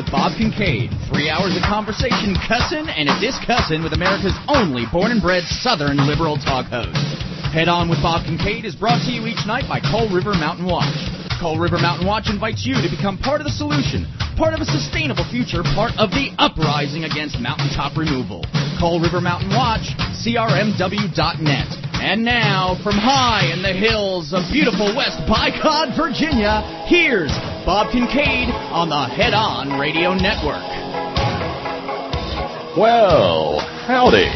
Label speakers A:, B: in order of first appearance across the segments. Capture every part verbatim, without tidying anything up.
A: Bob Kincaid. Three hours of conversation, cussin' and a discussin' with America's only born and bred Southern liberal talk host. Head On with Bob Kincaid is brought to you each night by Coal River Mountain Watch. Coal River Mountain Watch invites you to become part of the solution, part of a sustainable future, part of the uprising against mountaintop removal. Coal River Mountain Watch, C R M W dot net. And now, from high in the hills of beautiful West Bicod, Virginia, here's Bob Kincaid on the Head On Radio Network.
B: Well, howdy.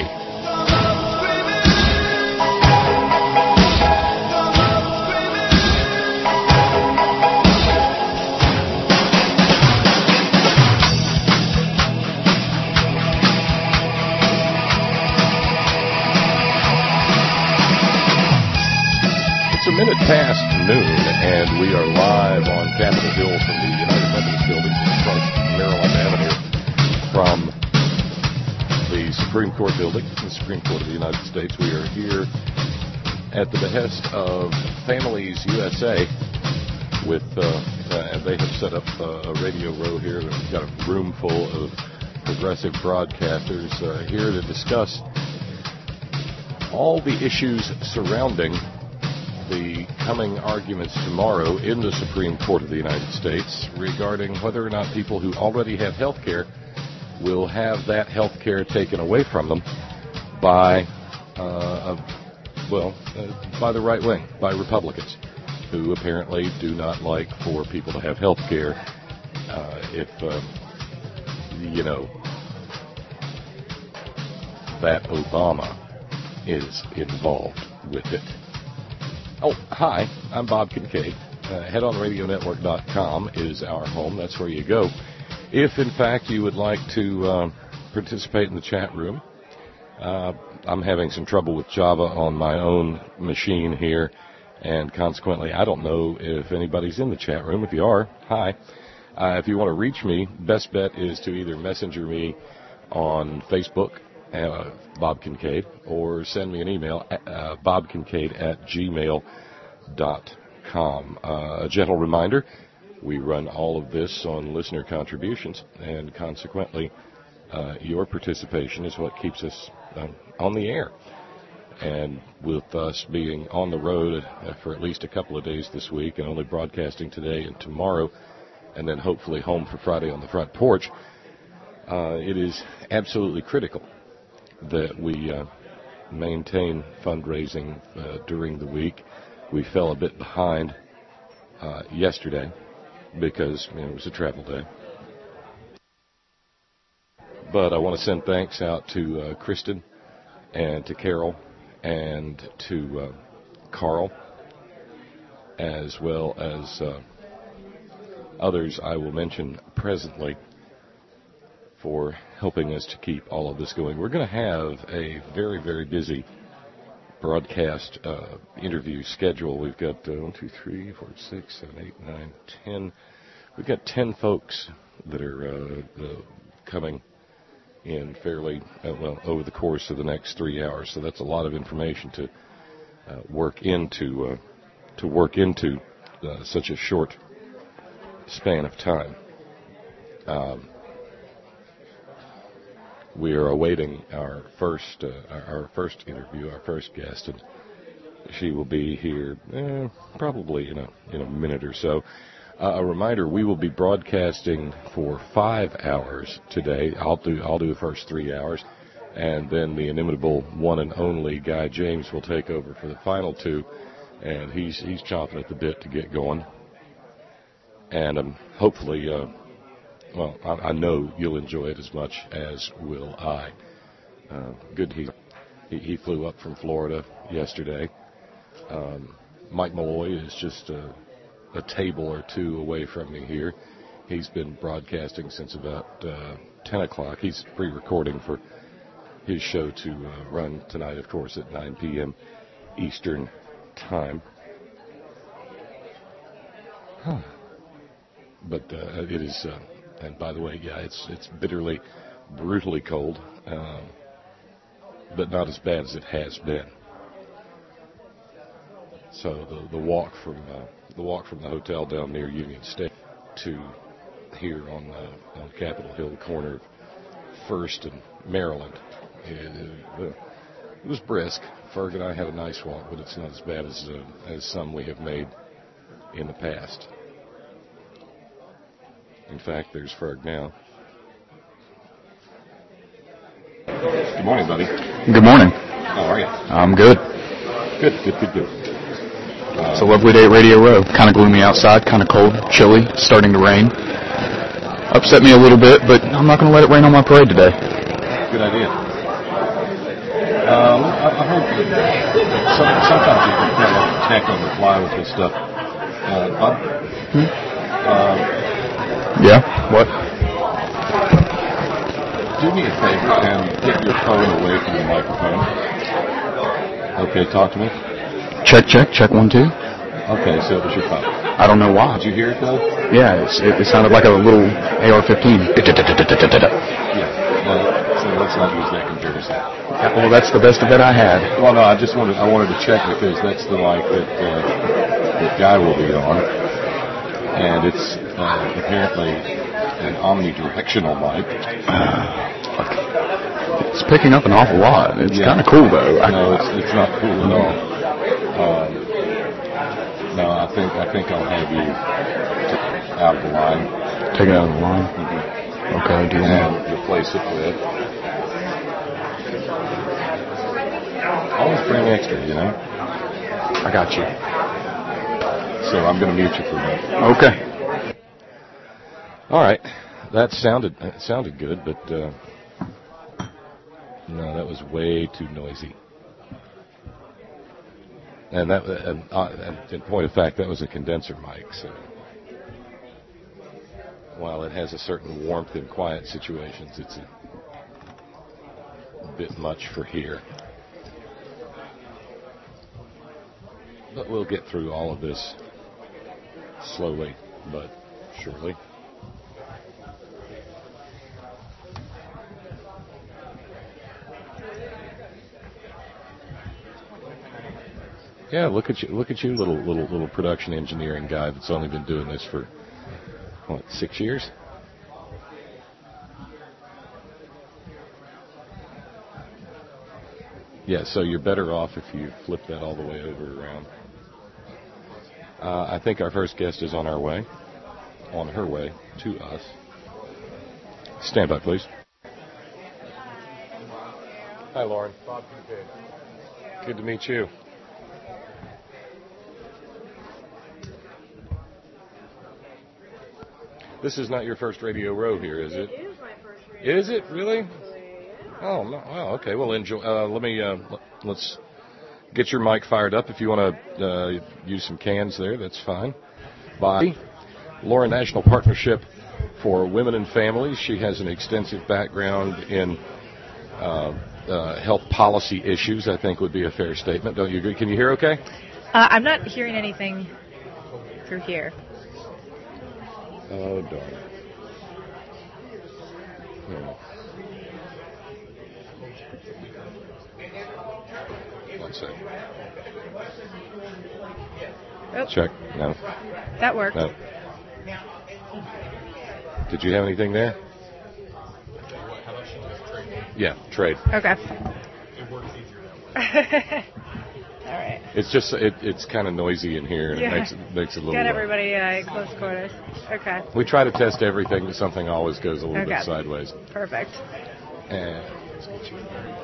B: It's a minute past noon, and we are live on Capitol Hill from the United Methodist Building across Maryland Avenue from the Supreme Court building, the Supreme Court of the United States. We are here at the behest of Families U S A with, uh, uh, and they have set up uh, a radio row here. We've got a room full of progressive broadcasters uh, here to discuss all the issues surrounding the coming arguments tomorrow in the Supreme Court of the United States regarding whether or not people who already have health care will have that health care taken away from them by, uh, a, well, uh, by the right wing, by Republicans, who apparently do not like for people to have health care uh, if, uh, you know, that Obama is involved with it. Oh, hi, I'm Bob Kincaid. Uh, head on radio network dot com is our home. That's where you go. If, in fact, you would like to uh, participate in the chat room, uh, I'm having some trouble with Java on my own machine here, and consequently, I don't know if anybody's in the chat room. If you are, hi. Uh, if you want to reach me, best bet is to either messenger me on Facebook, Uh, Bob Kincaid, or send me an email, uh, bobkincaid at gmail dot com. Uh, a gentle reminder, we run all of this on listener contributions, and consequently, uh, your participation is what keeps us uh, on the air. And with us being on the road for at least a couple of days this week, and only broadcasting today and tomorrow, and then hopefully home for Friday on the front porch, uh, it is absolutely critical that we uh, maintain fundraising uh, during the week. We fell a bit behind uh, yesterday because you know, it was a travel day. But I want to send thanks out to uh, Kristen and to Carol and to uh, Carl, as well as uh, others I will mention presently, for helping us to keep all of this going. We're going to have a very, very busy broadcast uh, interview schedule. We've got uh, one, two, three, four, six, seven, eight, nine, ten. We've got ten folks that are uh, uh, coming in fairly, uh, well, over the course of the next three hours. So that's a lot of information to uh, work into, uh, to work into uh, such a short span of time. Um, We are awaiting our first uh, our first interview, our first guest, and she will be here eh, probably in a in a minute or so. Uh, a reminder: we will be broadcasting for five hours today. I'll do I'll do the first three hours, and then the inimitable one and only Guy James will take over for the final two, and he's he's chomping at the bit to get going. And um, hopefully. Uh, Well, I, I know you'll enjoy it as much as will I. Uh, good he, he he flew up from Florida yesterday. Um, Mike Malloy is just a, a table or two away from me here. He's been broadcasting since about uh, ten o'clock. He's pre-recording for his show to uh, run tonight, of course, at nine p.m. Eastern Time. Huh. But uh, it is... Uh, And by the way, yeah, it's it's bitterly, brutally cold, um, but not as bad as it has been. So the the walk from uh, the walk from the hotel down near Union State to here on, uh, on Capitol Hill, corner of First and Maryland. It, it, it was brisk. Ferg and I had a nice walk, but it's not as bad as uh, as some we have made in the past. In fact, there's Ferg now. Good morning, buddy.
C: Good morning.
B: How are you?
C: I'm good.
B: Good, good, good, good. Uh,
C: it's a lovely day at Radio Row. Kind of gloomy outside, kind of cold, chilly, starting to rain. Upset me a little bit, but I'm not going to let it rain on my parade today.
B: Good idea. Um, I, I hope some, sometimes you can kind of attack on the fly with this stuff. Uh, Bob?
C: Hmm?
B: Um,
C: yeah? What?
B: Do me a favor and get your phone away from the microphone. Okay, talk to me.
C: Check, check, check one, two.
B: Okay, so it was your phone.
C: I don't know why.
B: Did you hear it, though?
C: Yeah, it's, it, it sounded like a little A R fifteen.
B: Yeah, well, so let's not use that computer set.
C: Well, that's the best of it I had.
B: Well, no, I just wanted I wanted to check because that's the mic that uh, that Guy will be on, and it's uh, apparently an omnidirectional mic.
C: It's picking up an awful lot. It's yeah. kind of cool, though.
B: No, it's, it's not cool at all. Um, no, I think I think I'll have you t- out of the line.
C: Take it out of the line.
B: Mm-hmm.
C: Okay, do you
B: and replace it with. Always bring extra, you know.
C: I got you.
B: So I'm going to mute you for a minute.
C: Okay.
B: All right. That sounded that sounded good, but uh, no, that was way too noisy. And that, and, uh, and in point of fact, that was a condenser mic. So while it has a certain warmth in quiet situations, it's a, a bit much for here. But we'll get through all of this slowly, but surely. Yeah, look at you! Look at you, little little little production engineering guy that's only been doing this for what, six years? Yeah, so you're better off if you flip that all the way over around. Uh, I think our first guest is on our way, on her way to us. Stand by, please. Hi, Lauren. Bob Kincaid. Good to meet you. This is not your first Radio Row here, is it?
D: It is my first radio.
B: Is it really? Oh, no. Wow. Okay. Well, enjoy. Uh, let me. Uh, let's get your mic fired up. If you want to uh, use some cans there, that's fine. By Lauren National Partnership for Women and Families. She has an extensive background in uh, uh, health policy issues. I think would be a fair statement. Don't you agree? Can you hear? Okay.
D: Uh, I'm not hearing anything through here.
B: Oh, darn. Yeah. One sec.
D: Oh.
B: Check. No.
D: That worked.
B: No. Did you have anything there? Yeah, trade.
D: Okay.
E: It works easier that way.
D: All right.
B: It's just it, it's kind of noisy in here, and
D: yeah.
B: it makes it makes it a little.
D: Got everybody uh, in close quarters. Okay.
B: We try to test everything, but something always goes a little
D: okay.
B: bit sideways.
D: Perfect.
B: And let's get you there.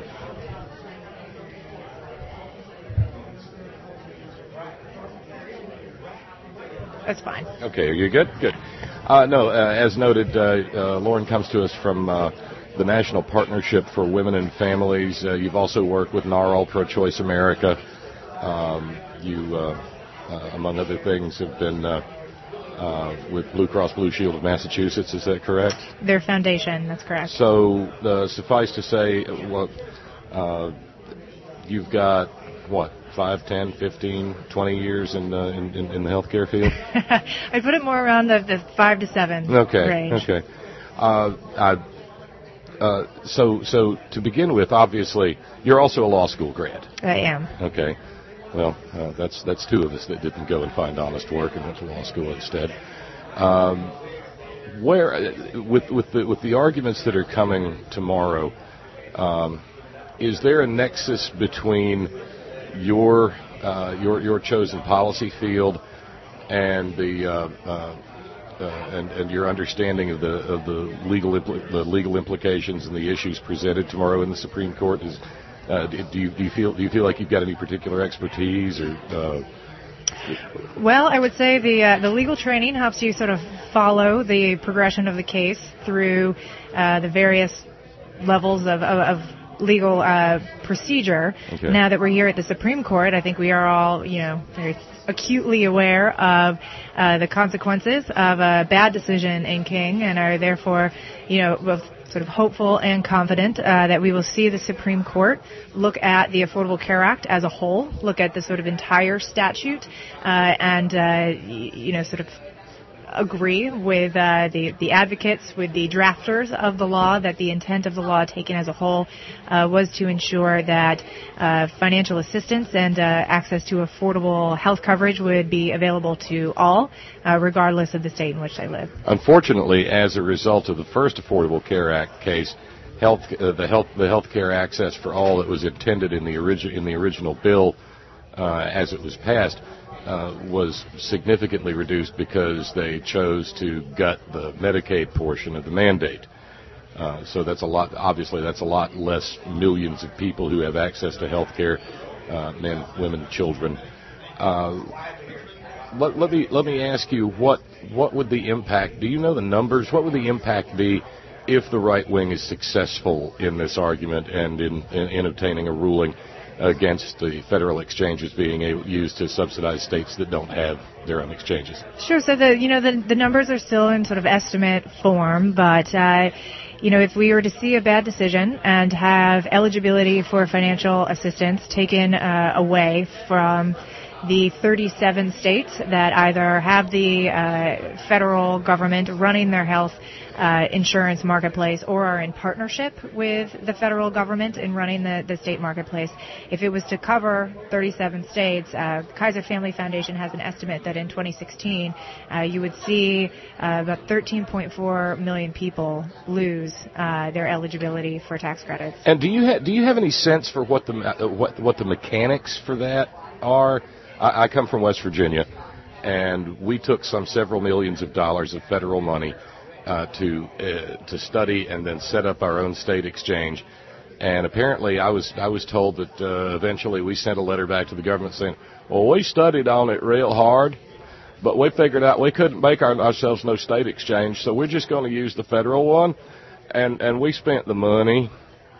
D: That's fine.
B: Okay, are you good? Good. Uh, no, uh, as noted, uh, uh, Lauren comes to us from uh, the National Partnership for Women and Families. Uh, you've also worked with NARAL, Pro-Choice America. Um, you, uh, uh, among other things, have been uh, uh, with Blue Cross Blue Shield of Massachusetts. Is that correct?
D: Their foundation, that's correct.
B: So uh, suffice to say, well, uh, you've got, what, five, ten, fifteen, twenty years in, uh, in, in, in the healthcare field?
D: I put it more around the, the five to seven
B: okay,
D: range.
B: Okay. Uh, I, uh, so, so to begin with, obviously, you're also a law school grad.
D: I am.
B: Okay. Well, uh, that's that's two of us that didn't go and find honest work and went to law school instead. Um, where with with the with the arguments that are coming tomorrow, um, is there a nexus between your uh, your your chosen policy field and the uh, uh, uh, and, and your understanding of the of the legal impl- the legal implications and the issues presented tomorrow in the Supreme Court? Is uh, do you do you feel do you feel like you've got any particular expertise or? Uh,
D: Well, I would say the uh, the legal training helps you sort of follow the progression of the case through uh, the various levels of, of, of legal uh, procedure. Okay. Now that we're here at the Supreme Court, I think we are all, you know, very acutely aware of uh, the consequences of a bad decision in King, and are therefore, you know, both sort of hopeful and confident uh, that we will see the Supreme Court look at the Affordable Care Act as a whole, look at the sort of entire statute, uh, and, uh, y- you know, sort of agree with uh, the, the advocates, with the drafters of the law, that the intent of the law taken as a whole uh, was to ensure that uh, financial assistance and uh, access to affordable health coverage would be available to all, uh, regardless of the state in which they live.
B: Unfortunately, as a result of the first Affordable Care Act case, health, uh, the health the health care access for all that was intended in the origi- in the original bill uh, as it was passed Uh, was significantly reduced because they chose to gut the Medicaid portion of the mandate. Uh, so that's a lot. Obviously, that's a lot less millions of people who have access to health care, uh, men, women, children. Uh, let, let me let me ask you what what would the impact? Do you know the numbers? What would the impact be if the right wing is successful in this argument and in, in, in obtaining a ruling against the federal exchanges being able, used to subsidize states that don't have their own exchanges?
D: Sure. So the you know the the numbers are still in sort of estimate form, but uh, you know if we were to see a bad decision and have eligibility for financial assistance taken uh, away from the thirty-seven states that either have the uh, federal government running their health uh, insurance marketplace or are in partnership with the federal government in running the, the state marketplace. If it was to cover thirty-seven states, uh, Kaiser Family Foundation has an estimate that in twenty sixteen uh, you would see uh, about thirteen point four million people lose uh, their eligibility for tax credits.
B: And do you ha- do you have any sense for what the uh, what what the mechanics for that are? I, I come from West Virginia, and we took some several millions of dollars of federal money uh, to uh, to study and then set up our own state exchange. And apparently, I was I was told that uh, eventually we sent a letter back to the government saying, "Well, we studied on it real hard, but we figured out we couldn't make our, ourselves no state exchange, so we're just going to use the federal one," and and we spent the money.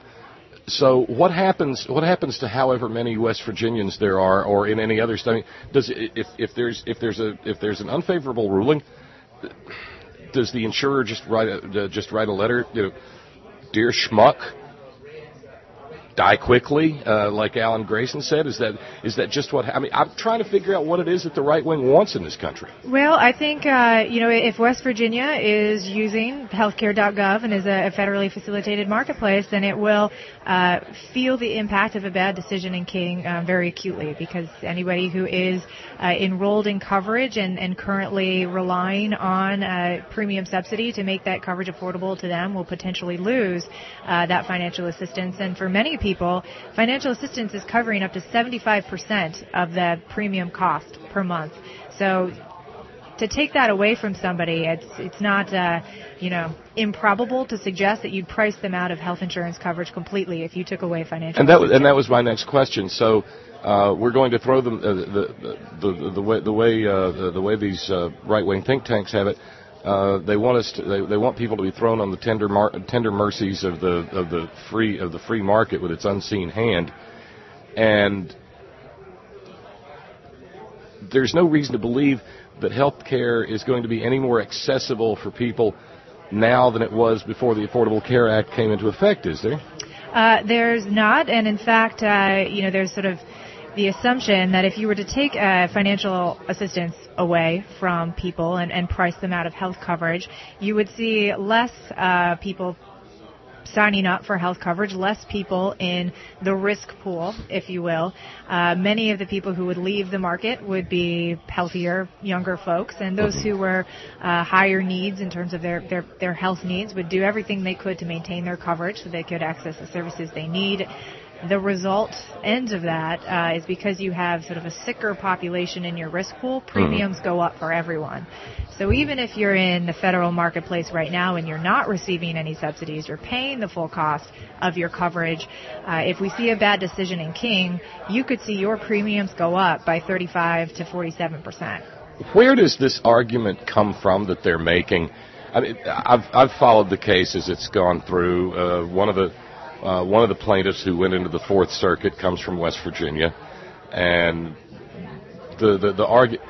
B: So what happens? What happens to however many West Virginians there are, or in any other state? Does if if there's if there's a if there's an unfavorable ruling, does the insurer just write a just write a letter? You know, dear schmuck, die quickly, uh, like Alan Grayson said? Is that is that just what? I mean, I'm trying to figure out what it is that the right wing wants in this country.
D: Well, I think uh, you know if West Virginia is using healthcare dot gov and is a federally facilitated marketplace, then it will uh, feel the impact of a bad decision in King uh, very acutely, because anybody who is uh, enrolled in coverage and, and currently relying on uh, premium subsidy to make that coverage affordable to them will potentially lose uh, that financial assistance. And for many people, People, financial assistance is covering up to seventy-five percent of the premium cost per month. So to take that away from somebody, it's it's not uh, you know improbable to suggest that you'd price them out of health insurance coverage completely if you took away financial.
B: And that
D: assistance.
B: and that was my next question. So uh, we're going to throw them uh, the, the the the way the way uh, the, the way these uh, right wing think tanks have it. Uh, they want us to, they, they want people to be thrown on the tender mar- tender mercies of the of the free of the free market with its unseen hand, and there's no reason to believe that health care is going to be any more accessible for people now than it was before the Affordable Care Act came into effect, is there?
D: Uh, there's not, and in fact, uh, you know, there's sort of the assumption that if you were to take uh, financial assistance away from people and, and price them out of health coverage, you would see less uh, people signing up for health coverage, less people in the risk pool, if you will. Uh, many of the people who would leave the market would be healthier, younger folks, and those who were uh, higher needs in terms of their, their, their health needs would do everything they could to maintain their coverage so they could access the services they need. The result end of that uh, is because you have sort of a sicker population in your risk pool, premiums mm-hmm. go up for everyone. So even if you're in the federal marketplace right now and you're not receiving any subsidies, you're paying the full cost of your coverage. Uh, if we see a bad decision in King, you could see your premiums go up by thirty-five to forty-seven percent.
B: Where does this argument come from that they're making? I mean, I've, I've followed the case as it's gone through. Uh, one of the Uh, one of the plaintiffs who went into the Fourth Circuit comes from West Virginia, and the the, the argu-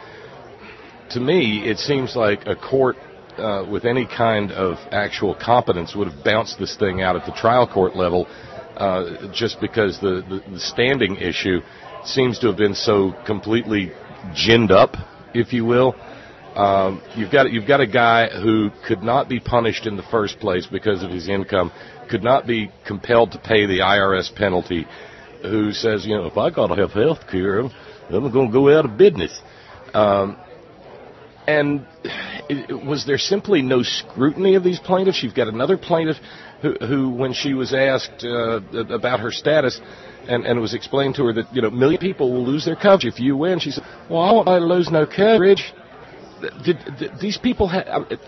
B: to me, it seems like a court uh, with any kind of actual competence would have bounced this thing out at the trial court level, uh, just because the, the, the standing issue seems to have been so completely ginned up, if you will. Um, you've got you've got a guy who could not be punished in the first place because of his income, could not be compelled to pay the I R S penalty, who says, you know, if I got to have health care, I'm going to go out of business. Um, and it, was there simply no scrutiny of these plaintiffs? You've got another plaintiff who, who when she was asked uh, about her status, and, and it was explained to her that, you know, a million people will lose their coverage if you win, she said, well, I won't lose no coverage. Did, did these people have... It,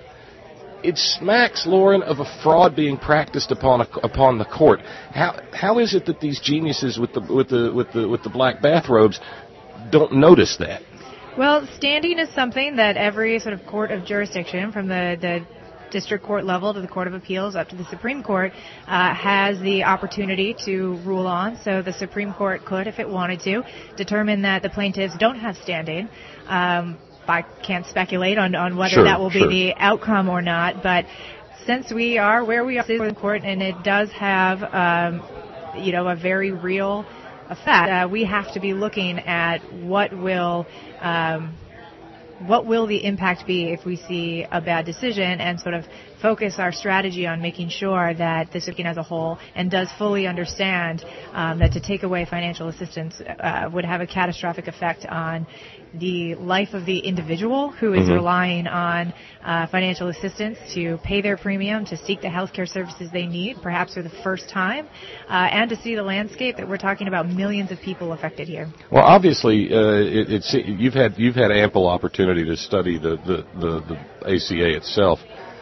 B: it smacks, Lauren, of a fraud being practiced upon a, upon the court. How how is it that these geniuses with the with the with the with the black bathrobes don't notice that?
D: Well, standing is something that every sort of court of jurisdiction, from the the district court level to the Court of Appeals up to the Supreme Court, uh, has the opportunity to rule on. So the Supreme Court could, if it wanted to, determine that the plaintiffs don't have standing. Um, I can't speculate on, on whether
B: sure,
D: that will be
B: sure.
D: the outcome or not, but since we are where we are in the court and it does have, um, you know, a very real effect, uh, we have to be looking at what will, um, what will the impact be if we see a bad decision, and sort of focus our strategy on making sure that the city as a whole and does fully understand um, that to take away financial assistance uh, would have a catastrophic effect on the life of the individual who is mm-hmm. relying on uh, financial assistance to pay their premium, to seek the health care services they need, perhaps for the first time, uh, and to see the landscape that we're talking about millions of people affected here.
B: Well, obviously, uh, it, it's you've had you've had ample opportunity to study the the, the, the A C A itself.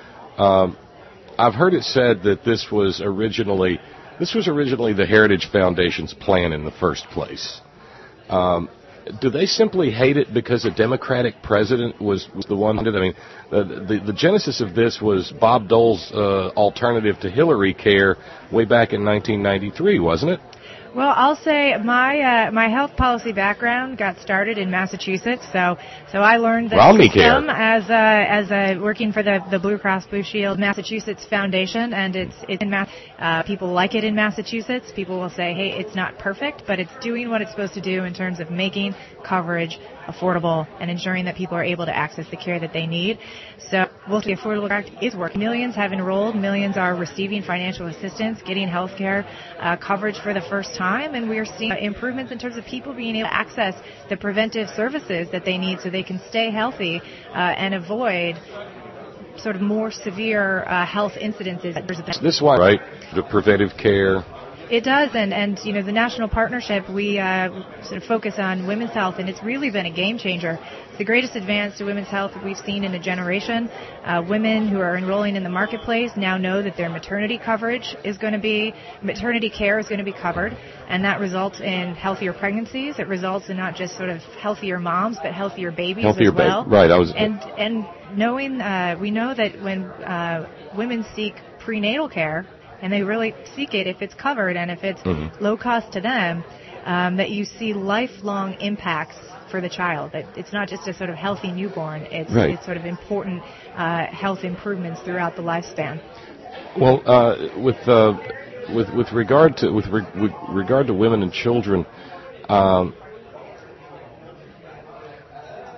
B: Um, I've heard it said that this was originally this was originally the Heritage Foundation's plan in the first place. Um, Do they simply hate it because a Democratic president was, was the one who did it? I mean, the, the, the genesis of this was Bob Dole's uh, alternative to Hillary Care way back in nineteen ninety-three, wasn't it?
D: Well, I'll say my uh, my health policy background got started in Massachusetts, so so I learned the
B: Romney
D: system
B: Care.
D: as a, as a, working for the, the Blue Cross Blue Shield Massachusetts Foundation, and it's it's in Mass. Uh, people like it in Massachusetts. People will say, hey, it's not perfect, but it's doing what it's supposed to do in terms of making coverage affordable and ensuring that people are able to access the care that they need. So we'll see. Affordable Care Act is working. Millions have enrolled. Millions are receiving financial assistance, getting health care uh, coverage for the first time, and we are seeing improvements in terms of people being able to access the preventive services that they need so they can stay healthy uh, and avoid sort of more severe uh, health incidences.
B: This is why, right? The preventive care.
D: It does, and, and you know, the national partnership, we uh, sort of focus on women's health, and it's really been a game changer. It's the greatest advance to women's health that we've seen in a generation. Uh, women who are enrolling in the marketplace now know that their maternity coverage is going to be, maternity care is going to be covered, and that results in healthier pregnancies. It results in not just sort of healthier moms, but healthier babies
B: healthier
D: as well.
B: Ba- right, I was.
D: And and knowing, uh, we know that when uh, women seek prenatal care, and they really seek it if it's covered and if it's mm-hmm. low cost to them, um, that you see lifelong impacts for the child. That it's not just a sort of healthy newborn. It's,
B: right.
D: it's sort of important uh, health improvements throughout the lifespan.
B: Well, uh, with uh, with with regard to with, re- with regard to women and children, um,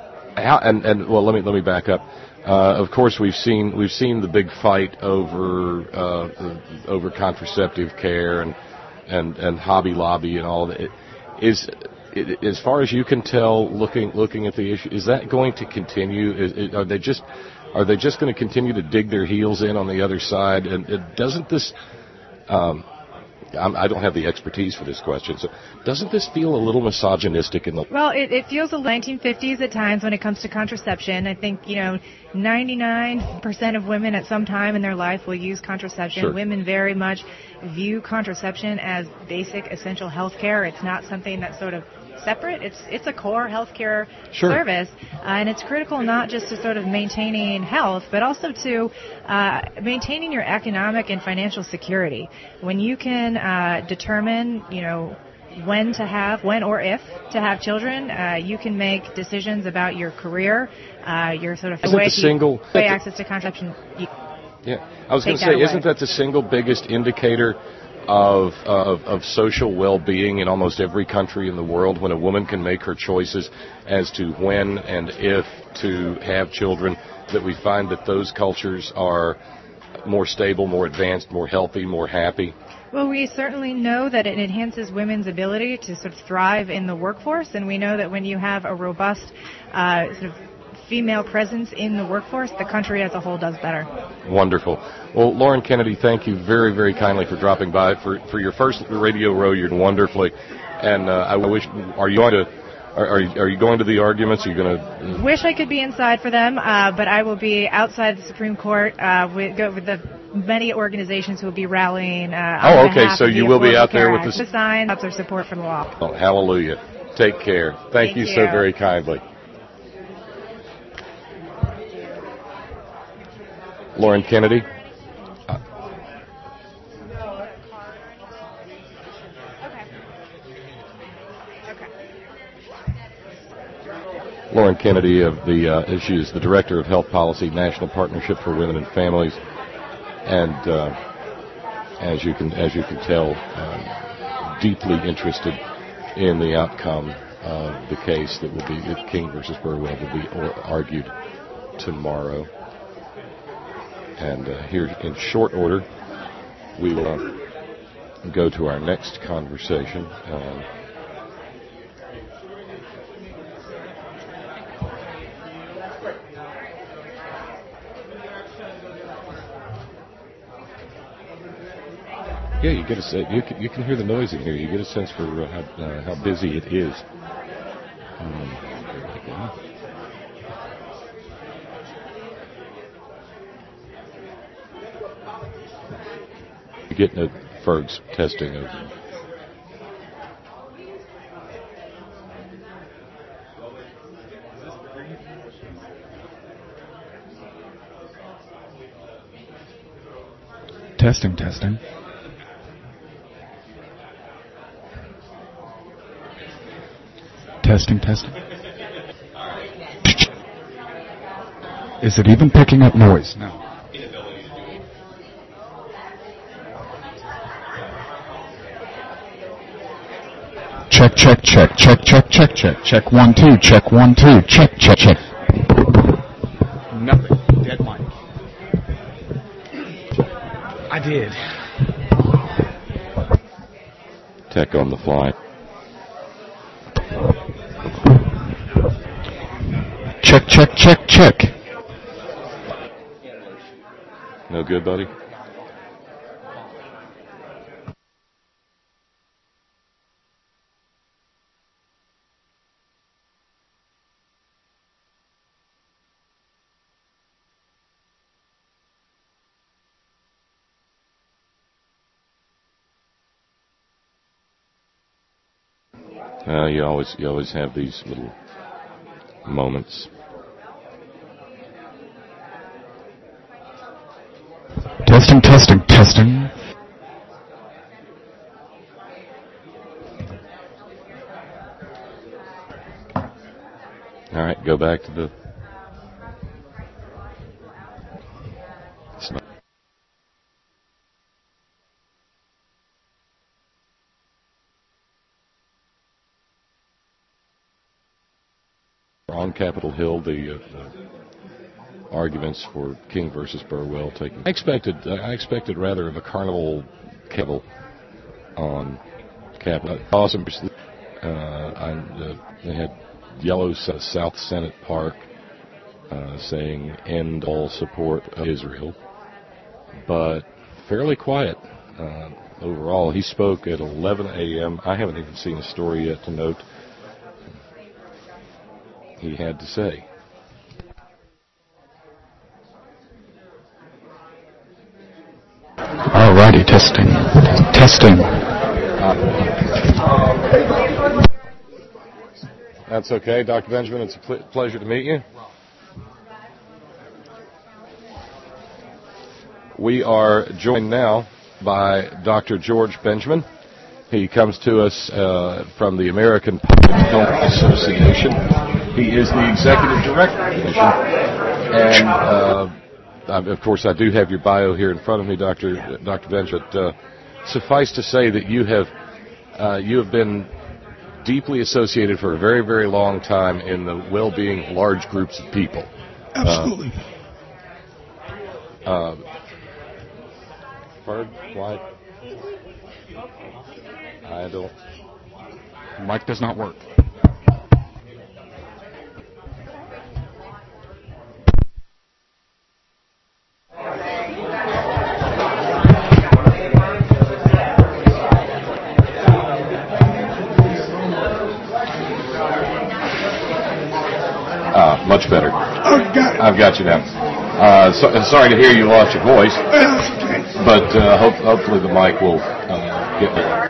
B: how, and, and well, let me let me back up. Uh, of course, we've seen we've seen the big fight over uh, over contraceptive care and and and Hobby Lobby and all of it. Is it, as far as you can tell, looking looking at the issue, is that going to continue? Is, is, are they just are they just going to continue to dig their heels in on the other side? And it, doesn't this um, I'm, I don't have the expertise for this question, so doesn't this feel a little misogynistic in the...
D: Well, it, it feels the nineteen fifties at times when it comes to contraception. I think, you know, ninety-nine percent of women at some time in their life will use contraception.
B: Sure.
D: Women very much view contraception as basic, essential health care. It's not something that's sort of separate. It's it's a core healthcare
B: Sure.
D: service, uh, and it's critical not just to sort of maintaining health, but also to uh, maintaining your economic and financial security. When you can uh, determine, you know, when to have, when or if to have children, uh, you can make decisions about your career, uh, your sort of
B: Isn't
D: way,
B: the single
D: way access to contraception. You,
B: Yeah, I was going to
D: Take
B: say,
D: that
B: isn't
D: away.
B: that the single biggest indicator of, of of social well-being in almost every country in the world, when a woman can make her choices as to when and if to have children, that we find that those cultures are more stable, more advanced, more healthy, more happy?
D: Well, we certainly know that it enhances women's ability to sort of thrive in the workforce, and we know that when you have a robust uh, sort of female presence in the workforce, the country as a whole does better.
B: Wonderful. Well, Lauren Kennedy, thank you very, very kindly for dropping by. For for your first radio row, you're wonderfully. And uh, I wish, are you going to, are, are, you, are you going to the arguments? Are you going to?
D: Wish I could be inside for them, uh, but I will be outside the Supreme Court uh, with, go with the many organizations who will be rallying. Uh,
B: Oh,
D: on
B: okay,
D: behalf
B: so
D: of the
B: you will be
D: Affordable
B: out there
D: Care
B: with
D: Act.
B: the-
D: the sign. That's their support for the law.
B: Oh, hallelujah. Take care. Thank,
D: Thank
B: you so
D: you.
B: very kindly. Lauren Kennedy. Uh, Lauren Kennedy of the uh, she is the Director of Health Policy, National Partnership for Women and Families, and uh, as you can as you can tell, um, deeply interested in the outcome of the case that will be that King versus Burwell will be or, argued tomorrow. And uh, here, in short order, we will uh, go to our next conversation. Um, yeah, you get a se- you can, you can hear the noise in here. You get a sense for uh, how uh, how busy it is. Um, there we go. Getting a Ferg's testing of
C: Testing, testing. Testing, testing. Is it even picking up noise? No. Check, check, check, check, check, check, check, check, one, two, check, one, two, check, check, check. Nothing. Dead mic. I did.
B: tech on the fly.
C: Check, check, check, check.
B: No good, buddy? Uh, you always you always have these little moments.
C: Testing, testing, testing.
B: All right, go back to the. It's not- on Capitol Hill, the, uh, the arguments for King versus Burwell taking. I expected, I expected rather of a carnival cable on Capitol. Awesome. Uh, I, uh, they had yellow South Senate Park uh, saying end all support of Israel, but fairly quiet uh, overall. He spoke at eleven a.m. I haven't even seen a story yet to note he had to say.
C: Alrighty, testing. Testing.
B: Uh, that's okay, Doctor Benjamin. It's a pl- pleasure to meet you. We are joined now by Doctor George Benjamin. He comes to us uh, from the American Public Health Association. He is the executive director of the commission. And, uh, of course, I do have your bio here in front of me, Doctor Doctor Benjamin. But, uh, suffice to say that you have uh, you have been deeply associated for a very, very long time in the well-being of large groups of people.
F: Absolutely.
B: Uh, uh, Pardon? Why? I don't.
C: Mic does not work.
B: Ah, much better.
F: Oh, got it.
B: I've got you now. Uh, so, sorry to hear you lost your voice.
F: That's okay.
B: But uh, hope, hopefully the mic will uh, get better.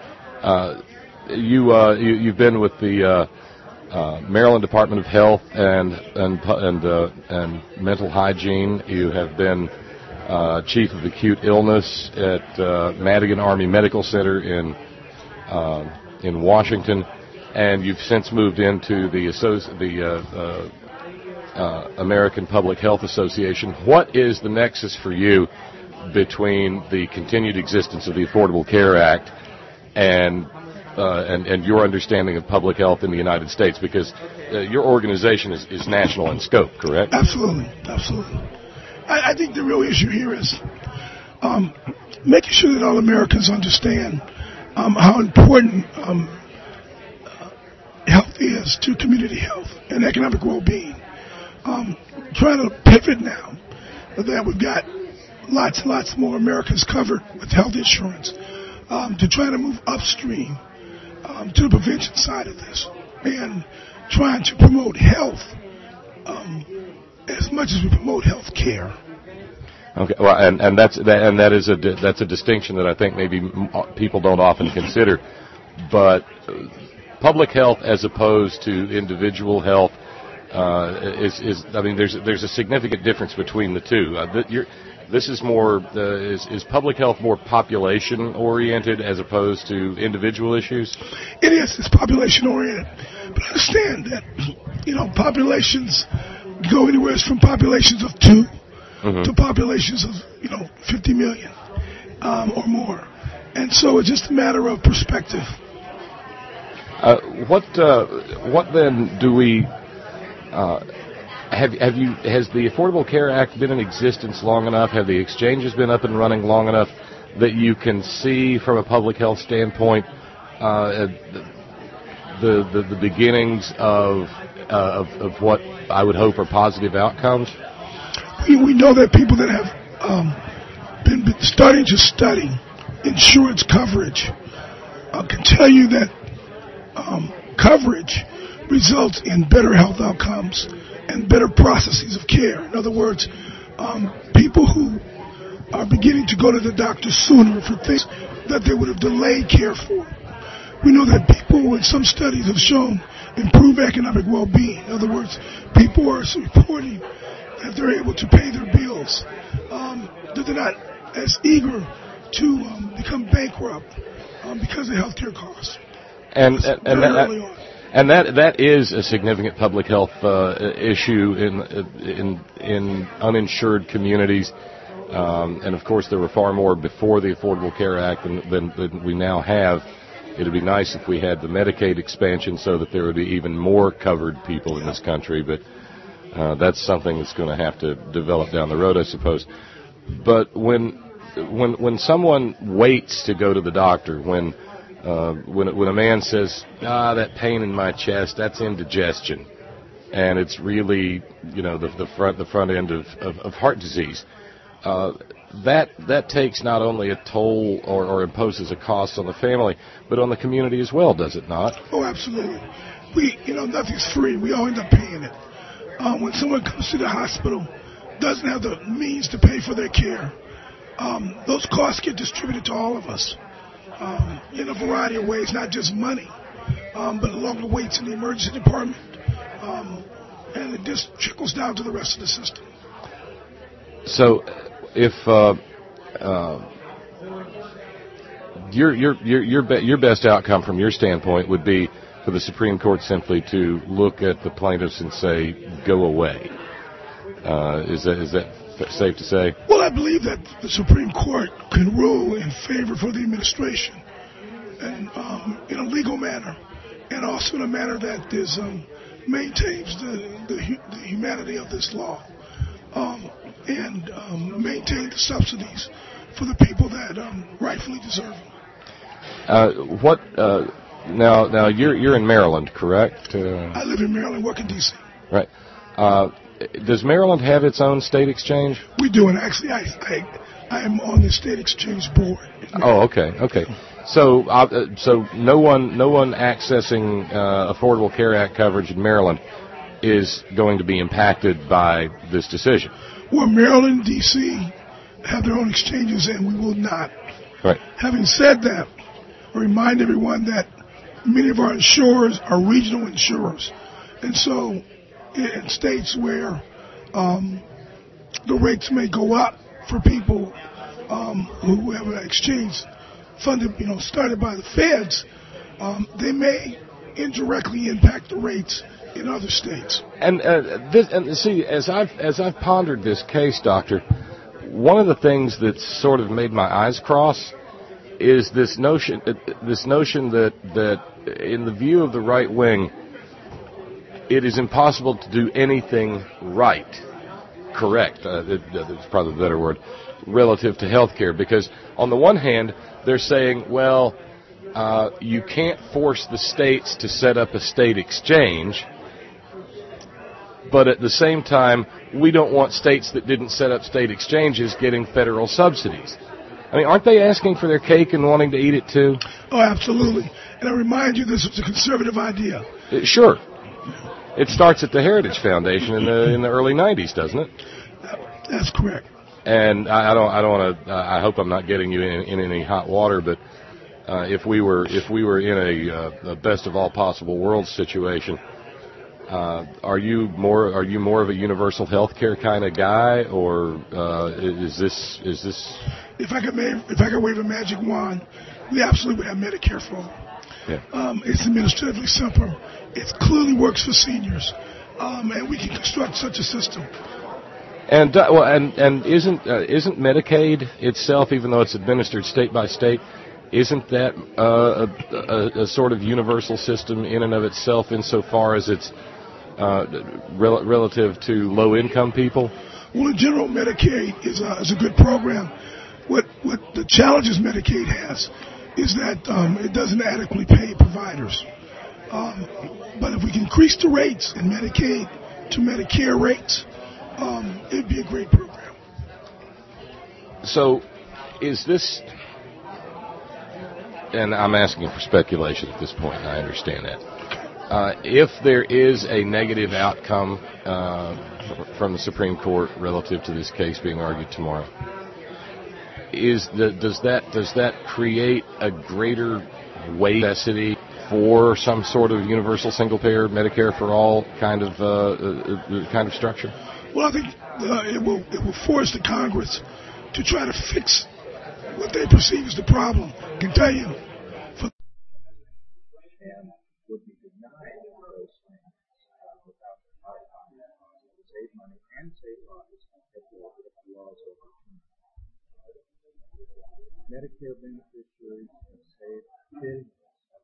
B: Uh, you, uh, you you've been with the uh, uh, Maryland Department of Health and and and uh, and mental hygiene. You have been uh, chief of acute illness at uh, Madigan Army Medical Center in uh, in Washington, and you've since moved into the associ- the uh, uh, uh, American Public Health Association. What is the nexus for you between the continued existence of the Affordable Care Act and uh, and, and your understanding of public health in the United States? Because uh, your organization is, is national in scope, correct?
F: Absolutely, absolutely. I, I think the real issue here is um, making sure that all Americans understand um, how important um, uh, health is to community health and economic well-being. Um, trying to pivot now that we've got lots and lots more Americans covered with health insurance, um, to try to move upstream um, to the prevention side of this and trying to promote health um, as much as we promote health care.
B: Okay, well, and, and that's that, and that is a that's a distinction that I think maybe people don't often consider. But public health as opposed to individual health uh, is is I mean there's there's a significant difference between the two. Uh, you're, This is more, uh, is, is public health more population-oriented as opposed to individual issues?
F: It is. It's population-oriented. But understand that, you know, populations go anywhere from populations of two mm-hmm. to populations of, you know, fifty million um, or more. And so it's just a matter of perspective.
B: Uh, what, uh, what then do we... Uh, Have, have you? Has the Affordable Care Act been in existence long enough? Have the exchanges been up and running long enough that you can see, from a public health standpoint, uh, the, the the beginnings of, uh, of of what I would hope are positive outcomes?
F: We, we know that people that have um, been, been starting to study insurance coverage uh, can tell you that um, coverage results in better health outcomes and better processes of care. In other words, um, people who are beginning to go to the doctor sooner for things that they would have delayed care for. We know that people, in some studies, have shown improved economic well-being. In other words, people are reporting that they're able to pay their bills, um, that they're not as eager to um, become bankrupt um, because of healthcare costs.
B: And, and, and that, And that that is a significant public health uh, issue in in in uninsured communities, um, and of course there were far more before the Affordable Care Act than, than, than we now have. It'd be nice if we had the Medicaid expansion so that there would be even more covered people in this country, but uh, that's something that's going to have to develop down the road, I suppose. But when when when someone waits to go to the doctor, when uh, when when a man says, ah, that pain in my chest, that's indigestion, and it's really, you know, the, the front the front end of, of, of heart disease, uh, that that takes not only a toll or, or imposes a cost on the family, but on the community as well, does it not?
F: Oh, absolutely. We, you know, nothing's free. We all end up paying it. Uh, when someone comes to the hospital, doesn't have the means to pay for their care, um, those costs get distributed to all of us um, in a variety of ways, not just money, um, but along the waits in the emergency department, um, and it just trickles down to the rest of the system.
B: So, if uh, uh, your your your your, be- your best outcome from your standpoint would be for the Supreme Court simply to look at the plaintiffs and say, "Go away." Uh, is that is that f- safe to say?
F: Well, I believe that the Supreme Court can rule in favor for the administration, and um, in a legal manner, and also in a manner that is um, maintains the, the hu- the humanity of this law, um, and um, maintain the subsidies for the people that um, rightfully deserve them.
B: Uh, what uh, now? Now you're you're in Maryland, correct? Uh,
F: I live in Maryland, work in D C.
B: Right. Uh, Does Maryland have its own state exchange?
F: We do, and actually, I I, I am on the state exchange board.
B: Oh, okay, okay. So, uh, so no one, no one accessing uh, Affordable Care Act coverage in Maryland is going to be impacted by this decision.
F: Well, Maryland and D C have their own exchanges, and we will not.
B: Right.
F: Having said that, I remind everyone that many of our insurers are regional insurers, and so in states where um, the rates may go up for people um, who have an exchange funded, you know, started by the feds, um, they may indirectly impact the rates in other states.
B: And uh, this, and see, as I've as I've pondered this case, Doctor, one of the things that's sort of made my eyes cross is this notion, uh, this notion that that in the view of the right wing, it is impossible to do anything right, correct, uh, that's probably the better word, relative to health care. Because on the one hand, they're saying, well, uh, you can't force the states to set up a state exchange, but at the same time, we don't want states that didn't set up state exchanges getting federal subsidies. I mean, aren't they asking for their cake and wanting to eat it too?
F: Oh, absolutely. And I remind you, this was a conservative idea.
B: Uh, sure. It starts at the Heritage Foundation in the in the early nineties, doesn't it?
F: That's correct.
B: And I, I don't I don't want to. Uh, I hope I'm not getting you in, in any hot water, but uh, if we were if we were in a, uh, a best of all possible worlds situation, uh, are you more are you more of a universal health care kind of guy, or uh, is this is this?
F: If I could ma- if I could wave a magic wand, we absolutely would have Medicare for all.
B: Yeah.
F: Um, it's administratively simple. It clearly works for seniors, um, and we can construct such a system.
B: And uh, well, and and isn't uh, isn't Medicaid itself, even though it's administered state by state, isn't that uh, a, a, a sort of universal system in and of itself, insofar as it's uh, rel- relative to low-income people?
F: Well, in general, Medicaid is a, is a good program. What what the challenges Medicaid has is that um, it doesn't adequately pay providers. Um, but if we can increase the rates in Medicaid to Medicare rates, um, it would be a great program.
B: So, is this, and I'm asking for speculation at this point, and I understand that, uh, if there is a negative outcome uh, from the Supreme Court relative to this case being argued tomorrow, is the, does that does that create a greater weight necessity for some sort of universal single-payer Medicare for all kind of uh, uh, kind of structure?
F: Well, I think uh, it will it will force the Congress to try to fix what they perceive as the problem. I can tell you, for
G: and would be denied those things uh, without save money and save lives if the laws overturned. Medicare beneficiaries have saved billions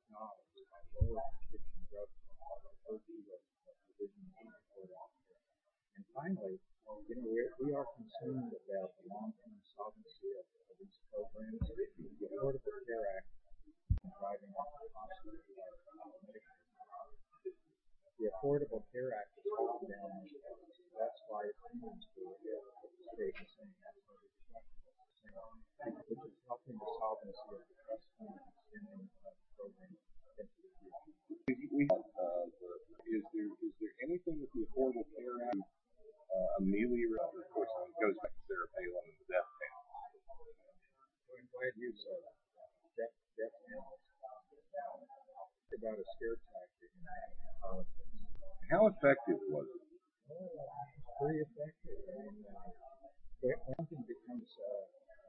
G: concerned about the long-term solvency of, of these programs. The Affordable Care Act is driving up the cost of Medicare. The Affordable Care Act is holding down these costs. That's why the premiums will stay the same. That's why the deductibles, which is helping the solvency of the trust funds in the program into the future.
B: We, uh, is there is there anything that the Affordable Care Act uh, ameliorate? Of course, it goes back to Sarah Palin and the death penalty.
G: I'm glad you said that. Death, death penalty. It's about a scare tactic in politics.
B: How effective was it?
G: Oh, pretty effective. I mean, uh, when something becomes uh,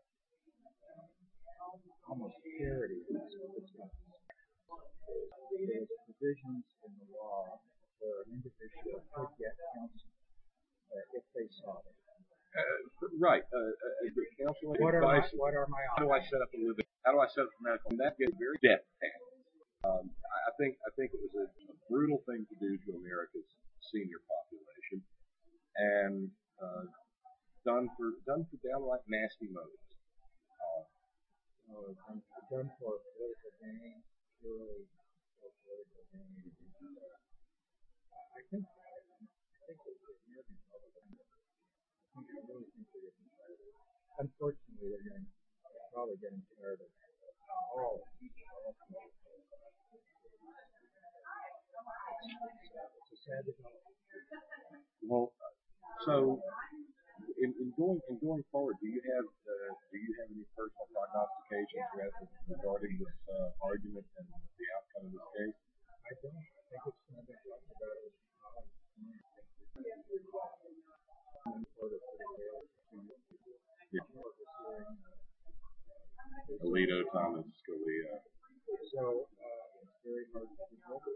G: almost parody, that's what it's about. There's provisions in the law where an individual could get counsel uh, if they saw it.
B: Uh, right. Uh, uh, counseling
G: what
B: advice.
G: Are my, what are my
B: How do I set up a living? How do I set up a medical? And that gets very death penalty. Um, I think I think it was a, a brutal thing to do to America's senior population, and uh, done for done for downright nasty motives. Uh,
G: uh, done, done for political gain, purely for political gain. I think I think the American public. I think I really think they're getting tired of it. Unfortunately, they're getting they're probably getting tired of all. It's a sad development.
B: well, so in, in going in going forward, do you have uh, do you have any personal prognostications regarding this uh, argument and the outcome of this case?
G: I don't. I think it's going to be talked about it.
B: Yeah. Alito, Thomas, Scalia.
G: So uh, it's very hard to predict.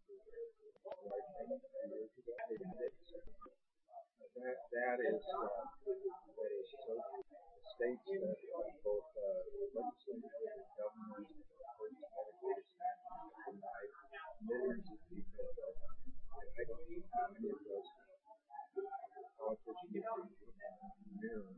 G: That that is uh, that is so states that uh, both uh, legislators and governors and Medicaid denied millions of people. I don't know how many of those politicians in the mirror.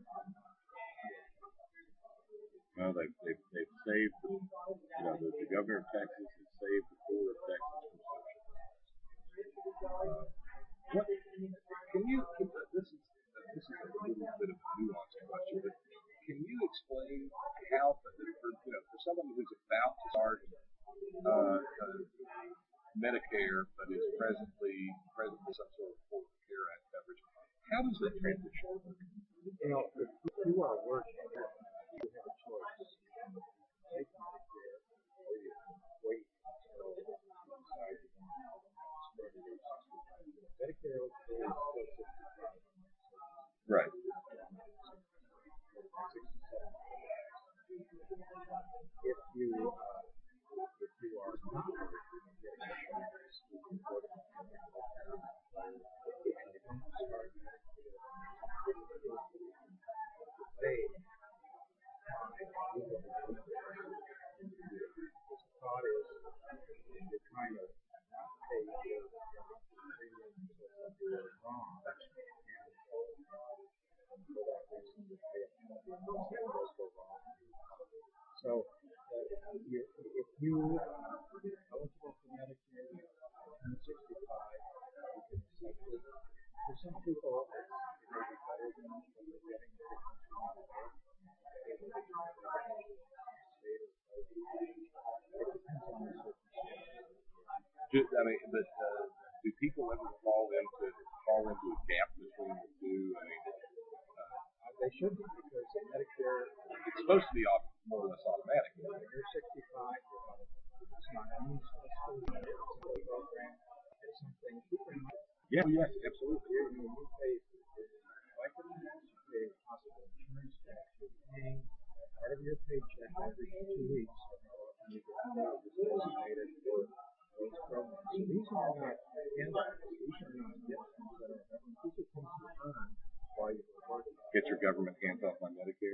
B: Well, they've, they've, they've saved, you know, the, the governor of Texas has saved the poor of Texas from social. Uh, what, can you, can, uh, this is uh, this is a little bit of a nuanced question, but can you explain how, for, you know, for somebody who's about to start uh, uh, Medicare, but is presently presently some sort of Affordable Care Act coverage, how does that transition work?
G: You know, if you are working, you have a choice. Take Medicare, or you can wait until you decide you're going to start at age sixty-five. Medicare is still sixty-five.
B: Right.
G: If you uh, if you are not working and getting insurance, you can go to Medicare and you don't start Medicare. They the thought is you're trying to not pay your premium until something goes wrong, and for that reason you pay a penalty when something does go wrong. So uh, you, if you are eligible for Medicare, turn sixty-five, you can accept it. For some people, it may be better than what they're getting if it comes from out of work. It depends on the circumstances.
B: Do, I mean, but uh, do people ever fall into fall into a gap between the two? I mean, uh,
G: they should be, because Medicare
B: it's supposed to be off more or less automatic.
G: When you're sixty-five, it's not an school program. It's something super nice.
B: Yeah, yes, absolutely.
G: You, you, you pay, like in the house, you pay hospital insurance tax. You're paying part of your paycheck every two weeks, and you get paid designated for those programs. So these are not handouts. These are not gifts from the federal government. These are things you earn while you're working.
B: Get your government hands off my Medicare.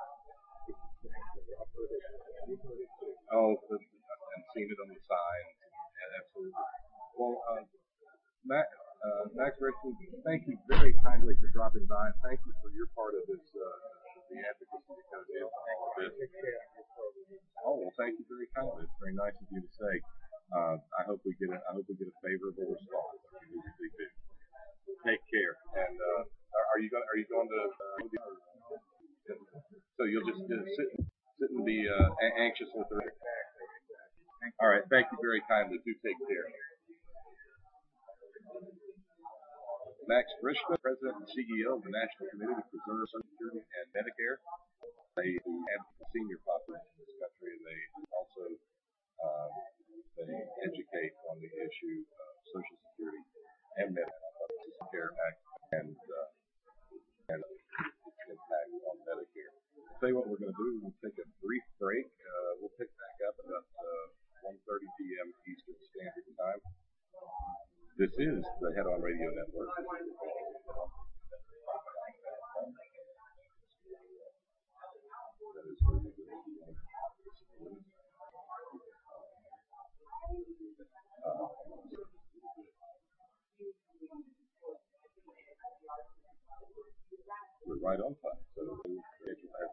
B: Oh, I've seen it on the signs. Yeah, absolutely. Well, uh, Matt, uh, Max Richmond, thank you very kindly for dropping by. Thank you for your part of this, uh, the advocacy that goes into all of this. Oh, well, thank you very kindly. It's very nice of you to say. Uh, I hope we get a, I hope we get a favorable response. We usually do. Take care. And uh, are, are you going? Are you going to? Uh, so you'll just uh, sit, sit and be uh, anxious with her. All right. Thank you very kindly. Do take care. Max Frischman, President and C E O of the National Committee to Preserve Social Security and Medicare. They advocate the senior population in this country, and they also um, they educate on the issue of Social Security and Medicare Act and uh, and its impact on Medicare. I'll tell you what we're going to do. We're going to take a brief break. Uh, we'll pick back up at about uh, one thirty p.m. Eastern Standard Time. This is the Head On Radio Network. That is where we go. Uh, we're right on time, so we'll get you back.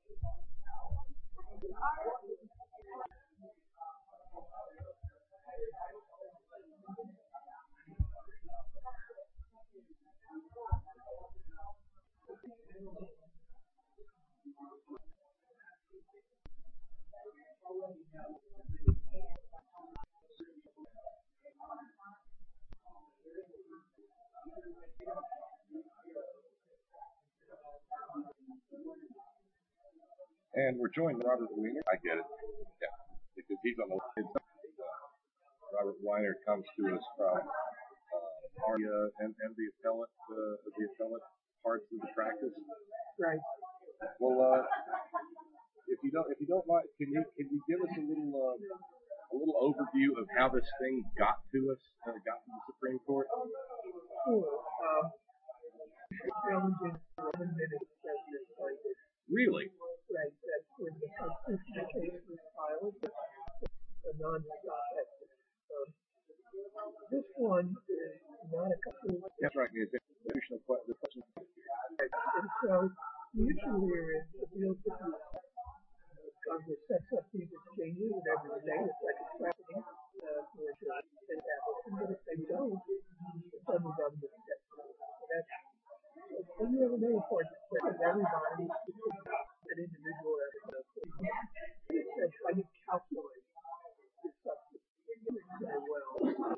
B: And we're joined by Robert Weiner. I get it. Yeah, because he's on the uh, Robert Weiner comes to us from uh, Aria and, and the appellate, uh, the appellate parts of the practice.
H: Right.
B: Well, uh, if you don't, if you don't mind, can you can you give us a little uh, a little overview of how this thing got to us, uh, got to the Supreme Court?
H: Sure. Um, challenging eleven minutes as this plaintiff.
B: Really?
H: Right. That's when the constitutional case was filed. A non-stop exit. Um, this one is not a couple.
B: That's right. It's a constitutional question.
H: Right. And so the issue here is the deal with the Congress sets up these exchanges and every day it's like a trafficking uh, for insurance and establishment. But if they don't, the federal government steps in. So that's when you have a name for it, because everybody, an individual, everyone. It says how you calculate this substance. So well,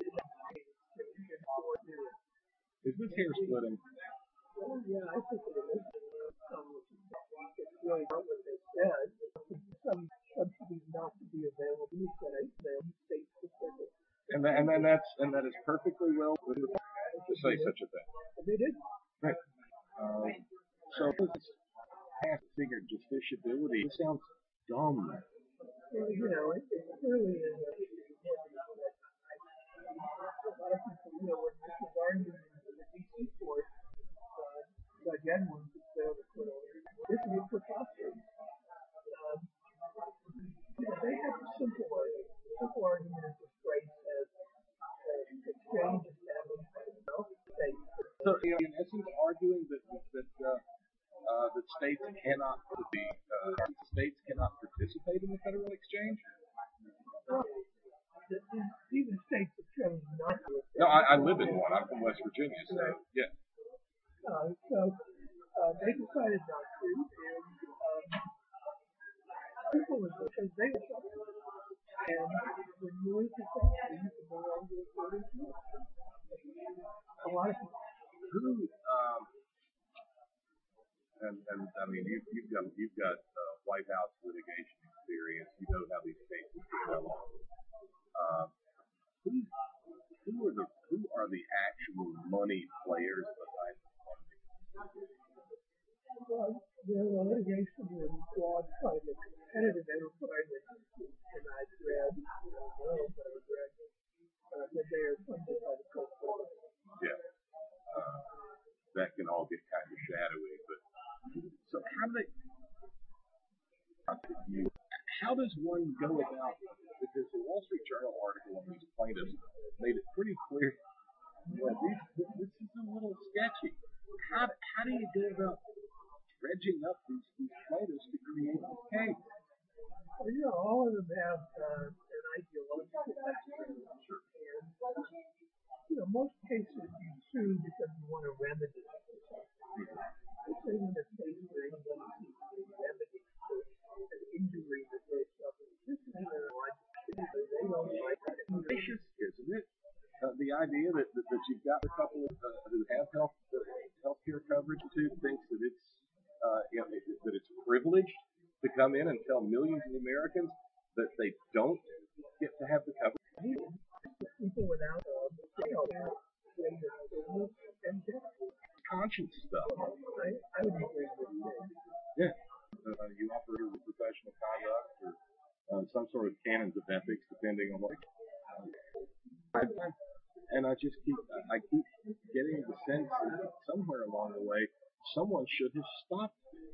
B: is this hair splitting?
H: Well, yeah, I think it is. Um, it's really not what they said. Some subsidies not to be available in state specific.
B: And that, and then that's and that is perfectly well to say such a thing.
H: And they did.
B: Right. Um, so this half figure justiciability. It sounds dumb.
H: Well, you know, it, it clearly is. A, a lot of people, you know, when this was argued in the D C court, uh, Judge Edwards was there to put on it. This is preposterous. Um, you know, they have a simple argument. The simple argument is disgrace as uh, exchange established by the South State.
B: So, you know, in essence, arguing that that uh, uh, that states cannot be uh, states cannot participate in the federal exchange.
H: Well, the, the, even states have chosen not to.
B: No, I, I live in one. I'm from West Virginia, so yeah.
H: Uh, so uh, they decided not to, and um, people was because they were suffering. And when you lose your subsidy, you can no longer afford insurance. A lot of people.
B: Who? Um, and and I mean, you, you've got you've got uh, White House litigation experience. You know how these cases develop. Uh, who who are the who are the actual money players behind the funding?
H: Well, the litigation was brought by the competitive enterprise and I've read, I don't know, but I've read uh, that they are funded by the corporation.
B: Yeah. Uh, that can all get kind of shadowy, but so how do they? You, how does one go about? Because the Wall Street Journal article on these plaintiffs made it pretty clear. You know, these, this
I: how do you go about dredging up these, these plaintiffs to create the case?
H: Well, you know, all of them have uh, an ideological background. Sure. And, you know, most cases you sue because you want to remedy something. This isn't a case where anybody seems to remedy an injury that they suffered. This is an odd because they don't like that.
I: It's vicious, isn't it? Uh, the idea that, that, that you've got a couple of, uh, who have health uh, healthcare coverage too thinks that it's uh, you know, that it's privileged to come in and tell millions of Americans that they don't get to have the coverage.
H: People without uh, and
I: conscience stuff.
H: I, I would agree with you.
I: Yeah. Uh, you offer professional conduct or uh, some sort of canons of ethics, depending on what. Uh, I, and I just keep, I keep getting the sense that somewhere along the way, someone should have stopped this.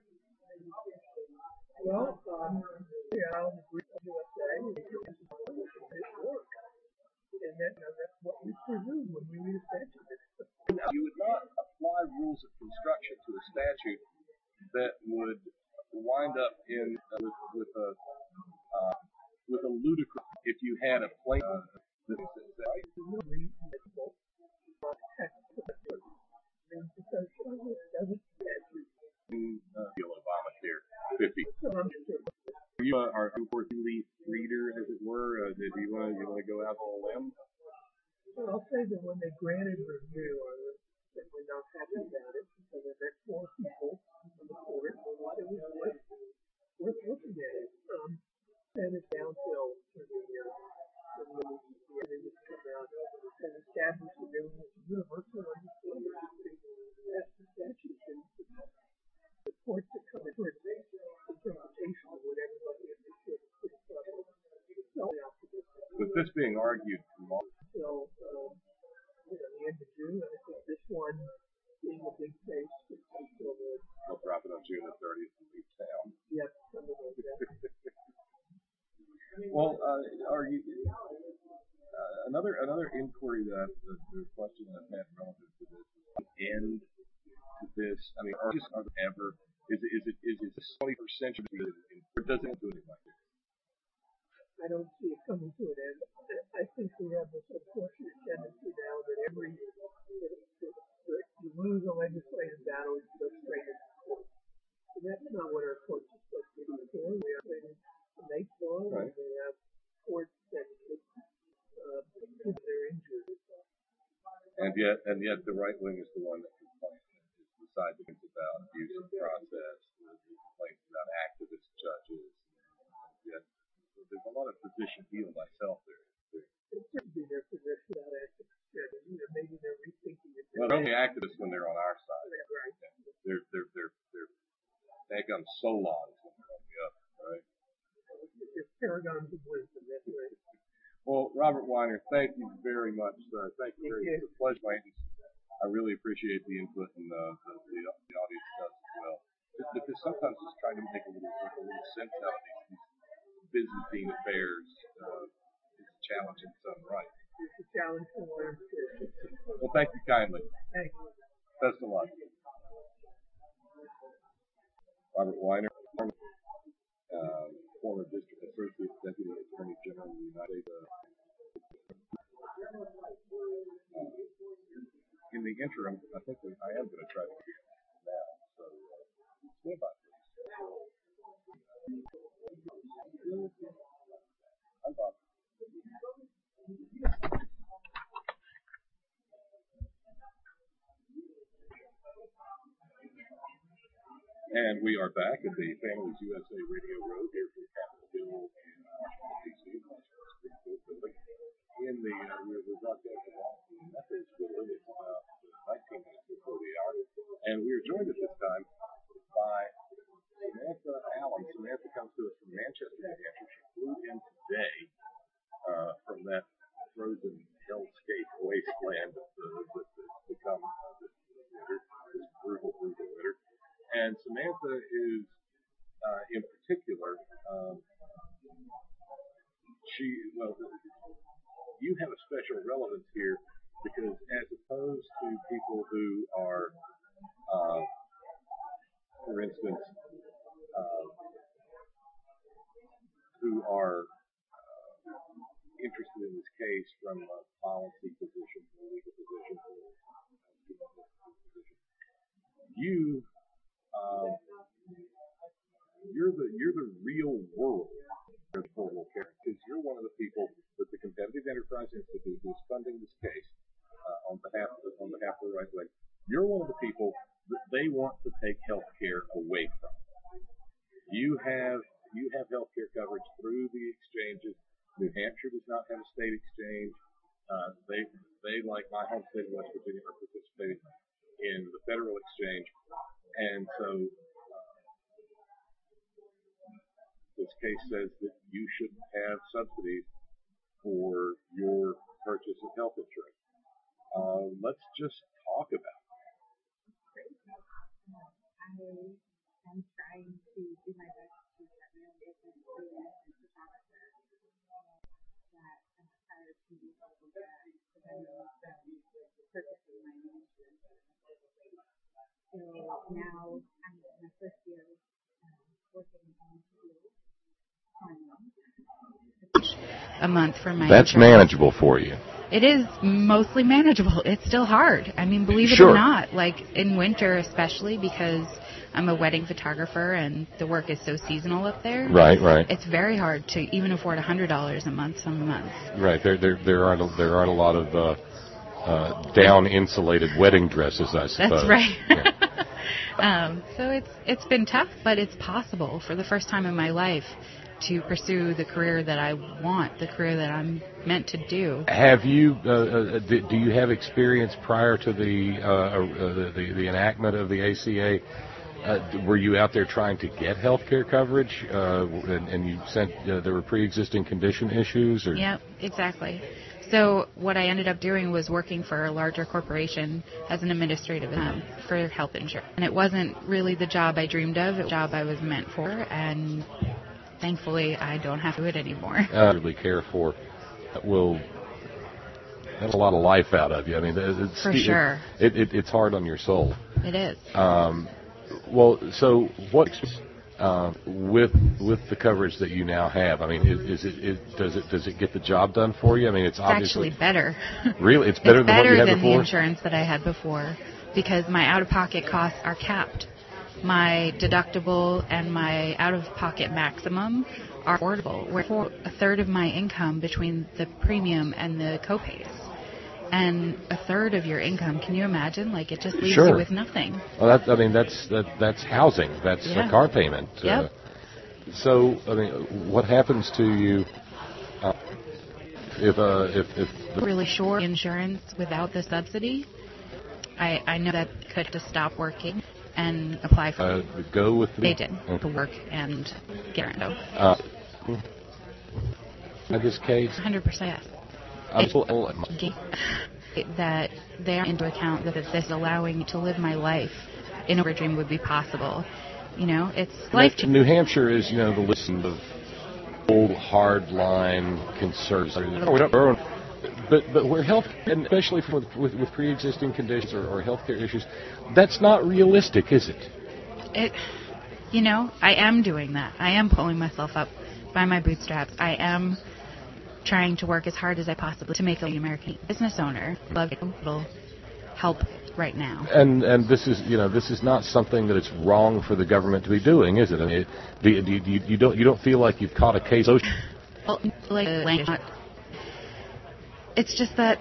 H: Well, um, yeah, I'll agree with U S A. It worked. And that, you know, that's what we presume when we read a statute.
I: You would not apply rules of construction to a statute that would wind up in uh, with, with a uh, with a ludicrous if you had a plain uh, that says right.
H: Because Congress doesn't statute.
I: Uh, Obamacare fifty. Are you uh, are you a elite reader, as it were? Uh, did you want you want to go out on a limb?
H: Well, I'll say that when they granted review, I was certainly not happy about it because I met four people on the court and thought it was worth, worth looking at it. Um, and it's downhill for the uh, for the the evidence to come out and establish that there was a universal understanding that the statute and the courts that come into its interpretation of what everybody understood is pretty clever. So,
I: with this being argued tomorrow.
H: So, um, you know, the end of June, I think this one being a big case, it's still good.
I: They'll drop it on June the thirtieth in Leaf Town.
H: Yep, something like that.
I: Well, uh, are you, uh, another another inquiry that the, the question I've had relative to this end to this, I mean, are, just, are there ever, is it, is it, is it the twenty-first century, or does it do anything like this?
H: I don't see it coming to an end. I think we have this unfortunate tendency now that every that, that, that you lose a legislative battle, you go straight into court. And that's not what our courts are supposed to be for. We are trained to make law, right. And we have courts that uh, people they're injured.
I: And yet, and yet, the right wing is the one that complains. It's the side that thinks about abuse of process, the complaints about activist judges, and yet. There's a lot of position heal myself there.
H: It should be their position about activists. You know, maybe they're rethinking it.
I: Well, they're only activists when they're on our side.
H: Yeah, right.
I: They're they're they're they're they become solons when they're on the other, right?
H: It's paragons of wisdom. That's right.
I: Well, Robert Weiner, thank you very much, sir. Thank you very much. It's a pleasure. I really appreciate the input and uh, the, the the audience does as well. Just because sometimes just trying to make a little a little sense out of these. these Byzantine affairs uh, is a challenge in its own right.
H: It's a challenge for lawyers too.
I: Well, thank you kindly.
H: Thank you.
I: Best of luck. Robert Weiner, uh, former District Associate Deputy Attorney General of the United States. Uh, in the interim, I think we, I am going to try to get now. So, uh, stand by, please. I'm Bob. And we are back at the Families U S A Radio Road here from Capitol Hill in Washington, D C, Supreme Court building. In the, uh, we're, we're broadcasting off the Methodist building. It's about nineteen minutes before the hour. And we are joined at this time by Samantha Allen. Samantha comes to us from Manchester, New Hampshire. She flew in today uh, from that frozen hellscape wasteland that's uh, become uh, this winter, this brutal, brutal winter. And Samantha is, uh, in particular, um, she, well, you have a special relevance here because as opposed to people who are Uh, for instance, uh, who are uh, interested in this case from a policy position, a legal position, you, uh, you're the you're the real world of affordable care, because you're one of the people that the Competitive Enterprise Institute, who is funding this case uh, on behalf of the, on behalf of the right way. You're one of the people that they want to take health care away from. You have you have health care coverage through the exchanges. New Hampshire does not have a state exchange. Uh, they they like my home state of West Virginia are participating in the federal exchange, and so uh, this case says that you shouldn't have subsidies for your purchase of health insurance. Uh, let's just talk about it.
J: I am trying to do my best to start my own business through it and photographer that I'm tired to be able to prevent me from purchasing my own insurance. So now I'm in my first year uh, working on
K: a month for my
B: That's
K: insurance.
B: manageable for you.
K: It is mostly manageable. It's still hard. I mean, believe it
B: Sure.
K: or not, like in winter especially, because I'm a wedding photographer and the work is so seasonal up there.
B: Right, right.
K: It's very hard to even afford one hundred dollars a month some months.
B: Right. There there there aren't a, there aren't a lot of uh, uh, down insulated wedding dresses, I suppose.
K: That's right.
B: Yeah.
K: um, so it's it's been tough, but it's possible for the first time in my life to pursue the career that I want, the career that I'm meant to do.
B: Have you? Uh, uh, do, do you have experience prior to the uh, uh, the, the enactment of the A C A? Uh, were you out there trying to get health care coverage, uh, and, and you sent uh, there were pre-existing condition issues? Or?
K: Yep, exactly. So what I ended up doing was working for a larger corporation as an administrative um, for health insurance, and it wasn't really the job I dreamed of. It was the job I was meant for, and thankfully, I don't have to do it anymore.
B: Uh, really care for will have a lot of life out of you. I mean, it's,
K: for sure.
B: It, it, it's hard on your soul.
K: It is.
B: Um, well, so what uh, with with the coverage that you now have? I mean, is, is it is, does it does it get the job done for you? I mean, it's,
K: it's
B: obviously
K: actually better.
B: Really, it's better
K: it's
B: than
K: better
B: what you had
K: than
B: before.
K: The insurance that I had before, because my out-of-pocket costs are capped. My deductible and my out-of-pocket maximum are affordable. We're for a third of my income between the premium and the copays. And a third of your income, can you imagine? Like, it just leaves
B: Sure.
K: you with nothing.
B: Well, that, I mean, that's that, that's housing. That's
K: Yeah.
B: a car payment.
K: Yep.
B: Uh, so, I mean, what happens to you uh, if uh, if if the
K: Really short insurance without the subsidy? I I know that I could just stop working and apply for
B: uh, go with the
K: they did
B: okay.
K: to work and get around.
B: Uh, in this case,
K: one hundred percent.
B: I'm
K: That they are into account that this is allowing me to live my life in a dream would be possible. You know, it's life.
B: New, New Hampshire is, you know, the list of old hardline conservatives. But but where health, and especially with with, with pre-existing conditions or, or healthcare issues, that's not realistic, is it?
K: It, you know, I am doing that. I am pulling myself up by my bootstraps. I am trying to work as hard as I possibly to make an American business owner. Love little help right now.
B: And and this is you know this is not something that it's wrong for the government to be doing, is it? I mean, do you, do you, you don't you don't feel like you've caught a case?
K: Well, like, it's just that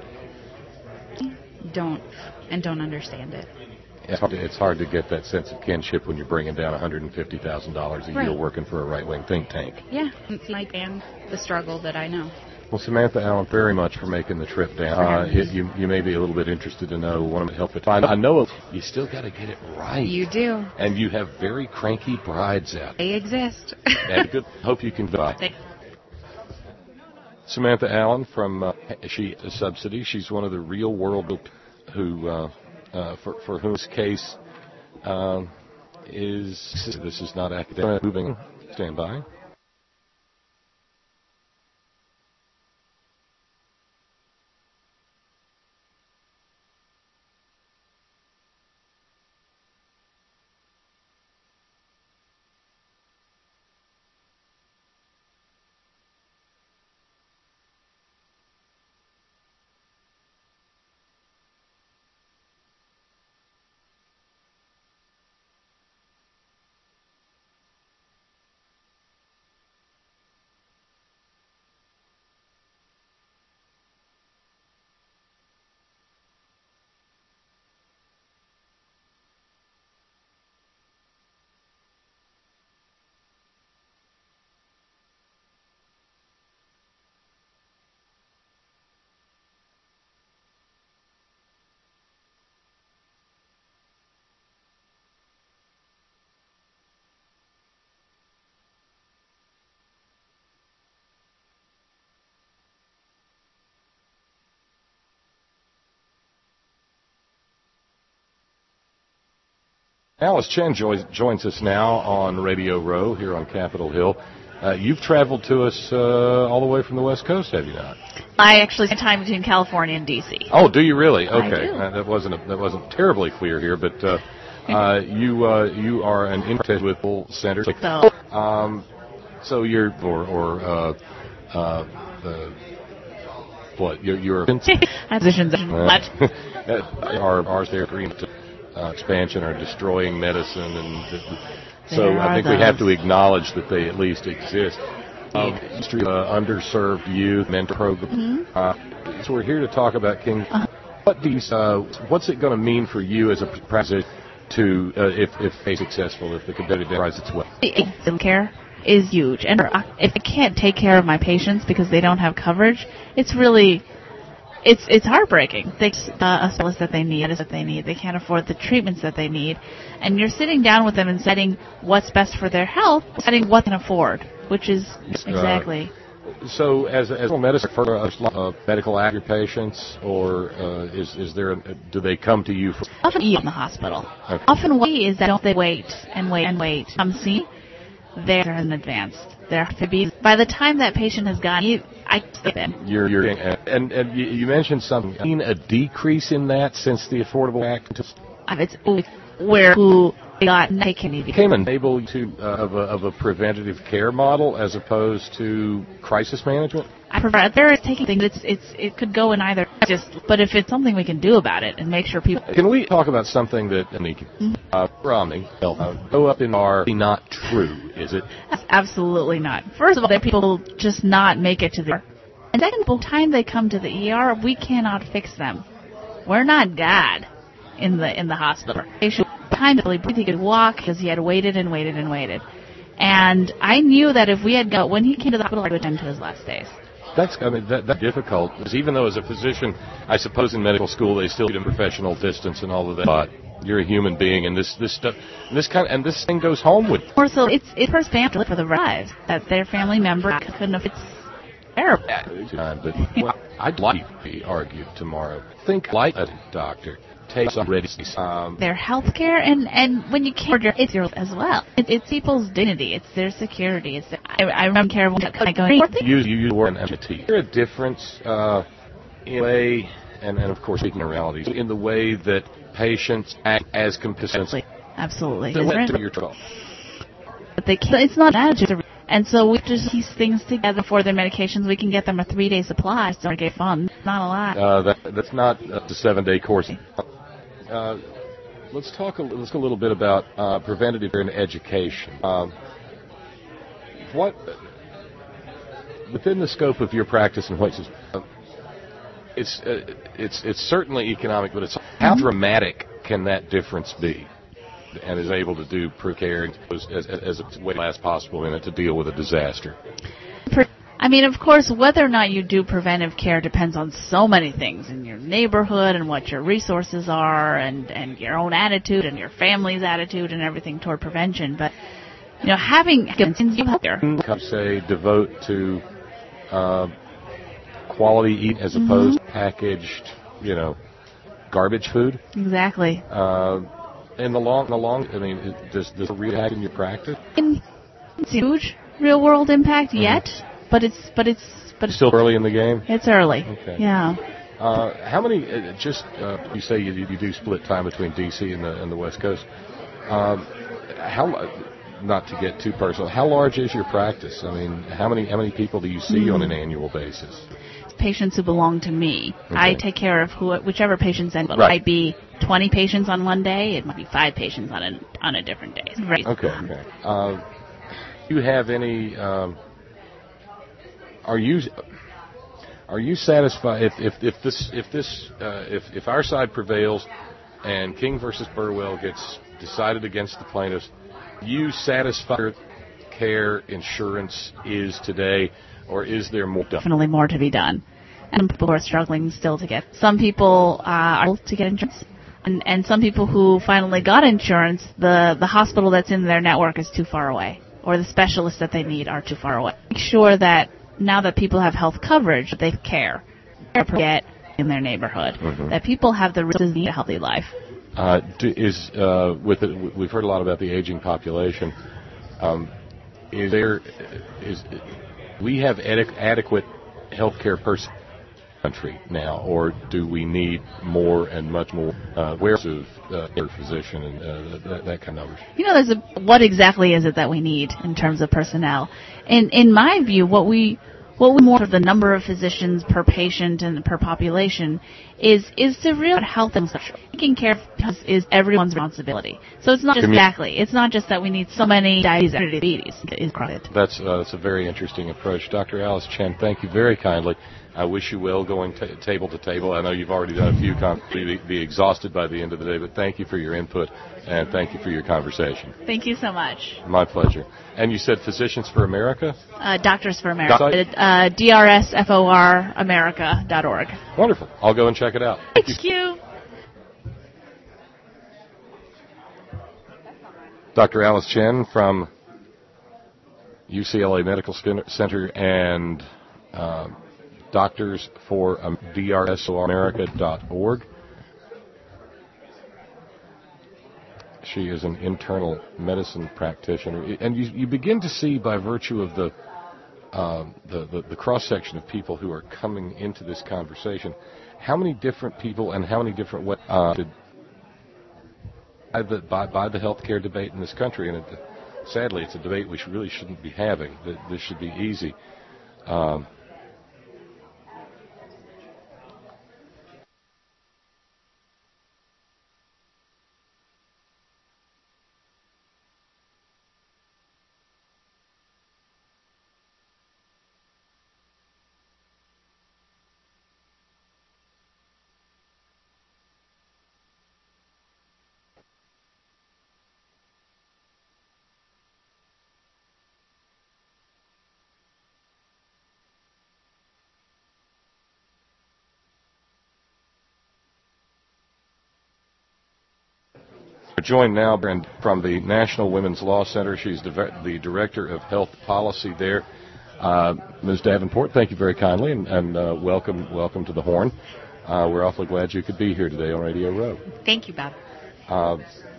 K: don't and don't understand it.
B: It's hard, to, it's hard to get that sense of kinship when you're bringing down one hundred fifty thousand dollars a
K: right.
B: year working for a right-wing think tank.
K: Yeah, it's like and the struggle that I know.
B: Well, Samantha Allen, very much for making the trip down. Uh, it, you, you may be a little bit interested to know, want to help it. I know you still got to get it right.
K: You do.
B: And you have very cranky brides out.
K: They exist.
B: And good. Hope you can buy. Samantha Allen from uh, she a subsidy. She's one of the real world who uh, uh, for for whose case uh, is this is not academic. Moving. Stand by. Alice Chen joins, joins us now on Radio Row here on Capitol Hill. Uh, you've traveled to us uh, all the way from the West Coast, have you not?
L: I actually spend time between California and D C.
B: Oh, do you really? Okay,
L: I do.
B: Uh, that wasn't a, that wasn't terribly clear here, but uh, uh, you uh, you are an intern with Full Center.
L: So,
B: um, so you're or or uh, uh, uh, what you're you're
L: physicians. What?
B: Our ours there agreement to uh, expansion are destroying medicine, and so
L: There
B: I think
L: are
B: we have
L: those.
B: to acknowledge that they at least exist. Um, history of uh, underserved youth mentor program.
L: Mm-hmm.
B: Uh, so we're here to talk about King.
L: Uh-huh.
B: What do you, uh, what's it going to mean for you as a president to, uh, if if they successful, if the competitive enterprise its way?
L: The care is huge, and if I can't take care of my patients because they don't have coverage, it's really, it's it's heartbreaking. They uh, a specialist that they need, that they need, they can't afford the treatments that they need, and you're sitting down with them and setting what's best for their health, setting what they can afford, which is exactly.
B: Uh, so, as as a medicine for uh, uh, medical act your patients, or uh, is is there? A, do they come to you for?
L: Often in the hospital.
B: Okay.
L: Often what is that don't they wait and wait and wait? Come see, they're in advanced. They're to be by the time that patient has gone, you, I sleep in.
B: You're you're and and you, you mentioned something. Seen a decrease in that since the Affordable Act.
L: It's where who got taken
B: became enabled to uh, of a of a preventative care model as opposed to crisis management.
L: I prefer there is taking things. It's it's it could go in either. Just but if it's something we can do about it and make sure people.
B: Can we talk about something that Anika uh, Romney uh, go up in our not true? Is it?
L: That's absolutely not. First of all, that people just not make it to the E R. And second, by the time they come to the E R, we cannot fix them. We're not God in the in the hospital. They should time to breathe. He could walk because he had waited and waited and waited. And I knew that if we had got when he came to the hospital, I would attend to his last days.
B: That's I mean that, that's difficult because even though as a physician, I suppose in medical school they still do professional distance and all of that. But you're a human being, and this this stuff, this kind, and this thing goes home with.
L: Or so it's it's for family for the rise that their family member couldn't have. It's terrible.
B: But well, I'd like to be argued tomorrow. Think like a doctor. Take some ready. Um,
L: their health care, and, and when you can't, it's yours as well. It, it's people's dignity. It's their security. It's their, I, I remember care when I go.
B: You use you word entity. Is there a difference uh, in the way, and, and of course speaking of realities, in the way that patients act as competitors?
L: Absolutely.
B: Absolutely. Your trouble.
L: But they can't. It's not attitude. And so we just piece things together for their medications. We can get them a three-day supply. So get fun. Not a lot.
B: Uh, that, that's not a seven-day course. Uh, let's talk. A, let's go a little bit about uh, preventative care and education. Um, what within the scope of your practice and what uh, it's uh, it's it's certainly economic, but it's how mm-hmm. dramatic can that difference be? And is able to do care as, as, as way as possible in it to deal with a disaster.
L: I mean, of course, whether or not you do preventive care depends on so many things in your neighborhood and what your resources are and, and your own attitude and your family's attitude and everything toward prevention. But, you know, having healthcare.
B: Say devote to uh, quality eat as opposed mm-hmm. to packaged, you know, garbage food.
L: Exactly.
B: Uh, in the long, in the long, I mean, does does it really happen in your practice?
L: It's huge real world impact mm-hmm. yet. But it's but it's but it's
B: still early in the game.
L: It's early.
B: Okay.
L: Yeah.
B: Uh, how many? Uh, just uh, you say you, you do split time between D C and the and the West Coast. Um, how? Not to get too personal. How large is your practice? I mean, how many how many people do you see mm. on an annual basis?
L: Patients who belong to me. Okay. I take care of who, whichever patients. And it
B: right.
L: might be twenty patients on one day. It might be five patients on a on a different day. Right.
B: Okay. Okay. Uh, do you have any? Um, Are you are you satisfied if if, if this if this uh, if if our side prevails and King versus Burwell gets decided against the plaintiffs? Are you satisfied care insurance is today, or is there more done?
L: Definitely more to be done, and people are struggling still to get. Some people uh, are able to get insurance, and and some people who finally got insurance, the the hospital that's in their network is too far away, or the specialists that they need are too far away. Make sure that. Now that people have health coverage, they care, get in their neighborhood, mm-hmm. that people have the resources to lead a healthy life.
B: Uh, do, is uh, with it, we've heard a lot about the aging population. Um, is there is we have ade- adequate healthcare personnel in the country now, or do we need more and much more uh, awareness of uh, physician and uh, that, that kind of numbers?
L: You know, there's a, what exactly is it that we need in terms of personnel? In in my view, what we what we more of the number of physicians per patient and per population is is the real health and social. Taking care of health is everyone's responsibility. So it's not just exactly. It's not just that we need so many diabetes. Is
B: That's uh, that's a very interesting approach, Doctor Alice Chen. Thank you very kindly. I wish you well going t- table to table. I know you've already done a few con- be, be exhausted by the end of the day, but thank you for your input and thank you for your conversation.
L: Thank you so much.
B: My pleasure. And you said Physicians for America?
L: Uh, Doctors for America. Uh, D R S F O R America dot org.
B: Wonderful. I'll go and check it out.
L: Thank, thank you. you.
B: Doctor Alice Chen from U C L A Medical Center and uh, Doctors for um, D R S O R America dot org. She is an internal medicine practitioner, and you, you begin to see by virtue of the uh, the, the, the cross section of people who are coming into this conversation, how many different people and how many different ways uh, by the by, by the healthcare debate in this country, and it, sadly, it's a debate we really shouldn't be having. That this should be easy. Um, Joined now from the National Women's Law Center. She's the Director of Health Policy there. Uh, Miz Davenport, thank you very kindly, and, and uh, welcome welcome to the Horn. Uh, we're awfully glad you could be here today on Radio Row.
M: Thank you, Bob.
B: Uh,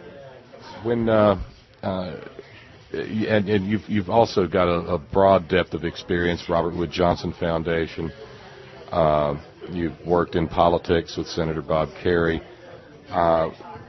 B: when uh, uh, and, and you've you've also got a, a broad depth of experience. Robert Wood Johnson Foundation. Uh, you've worked in politics with Senator Bob Kerrey. Uh,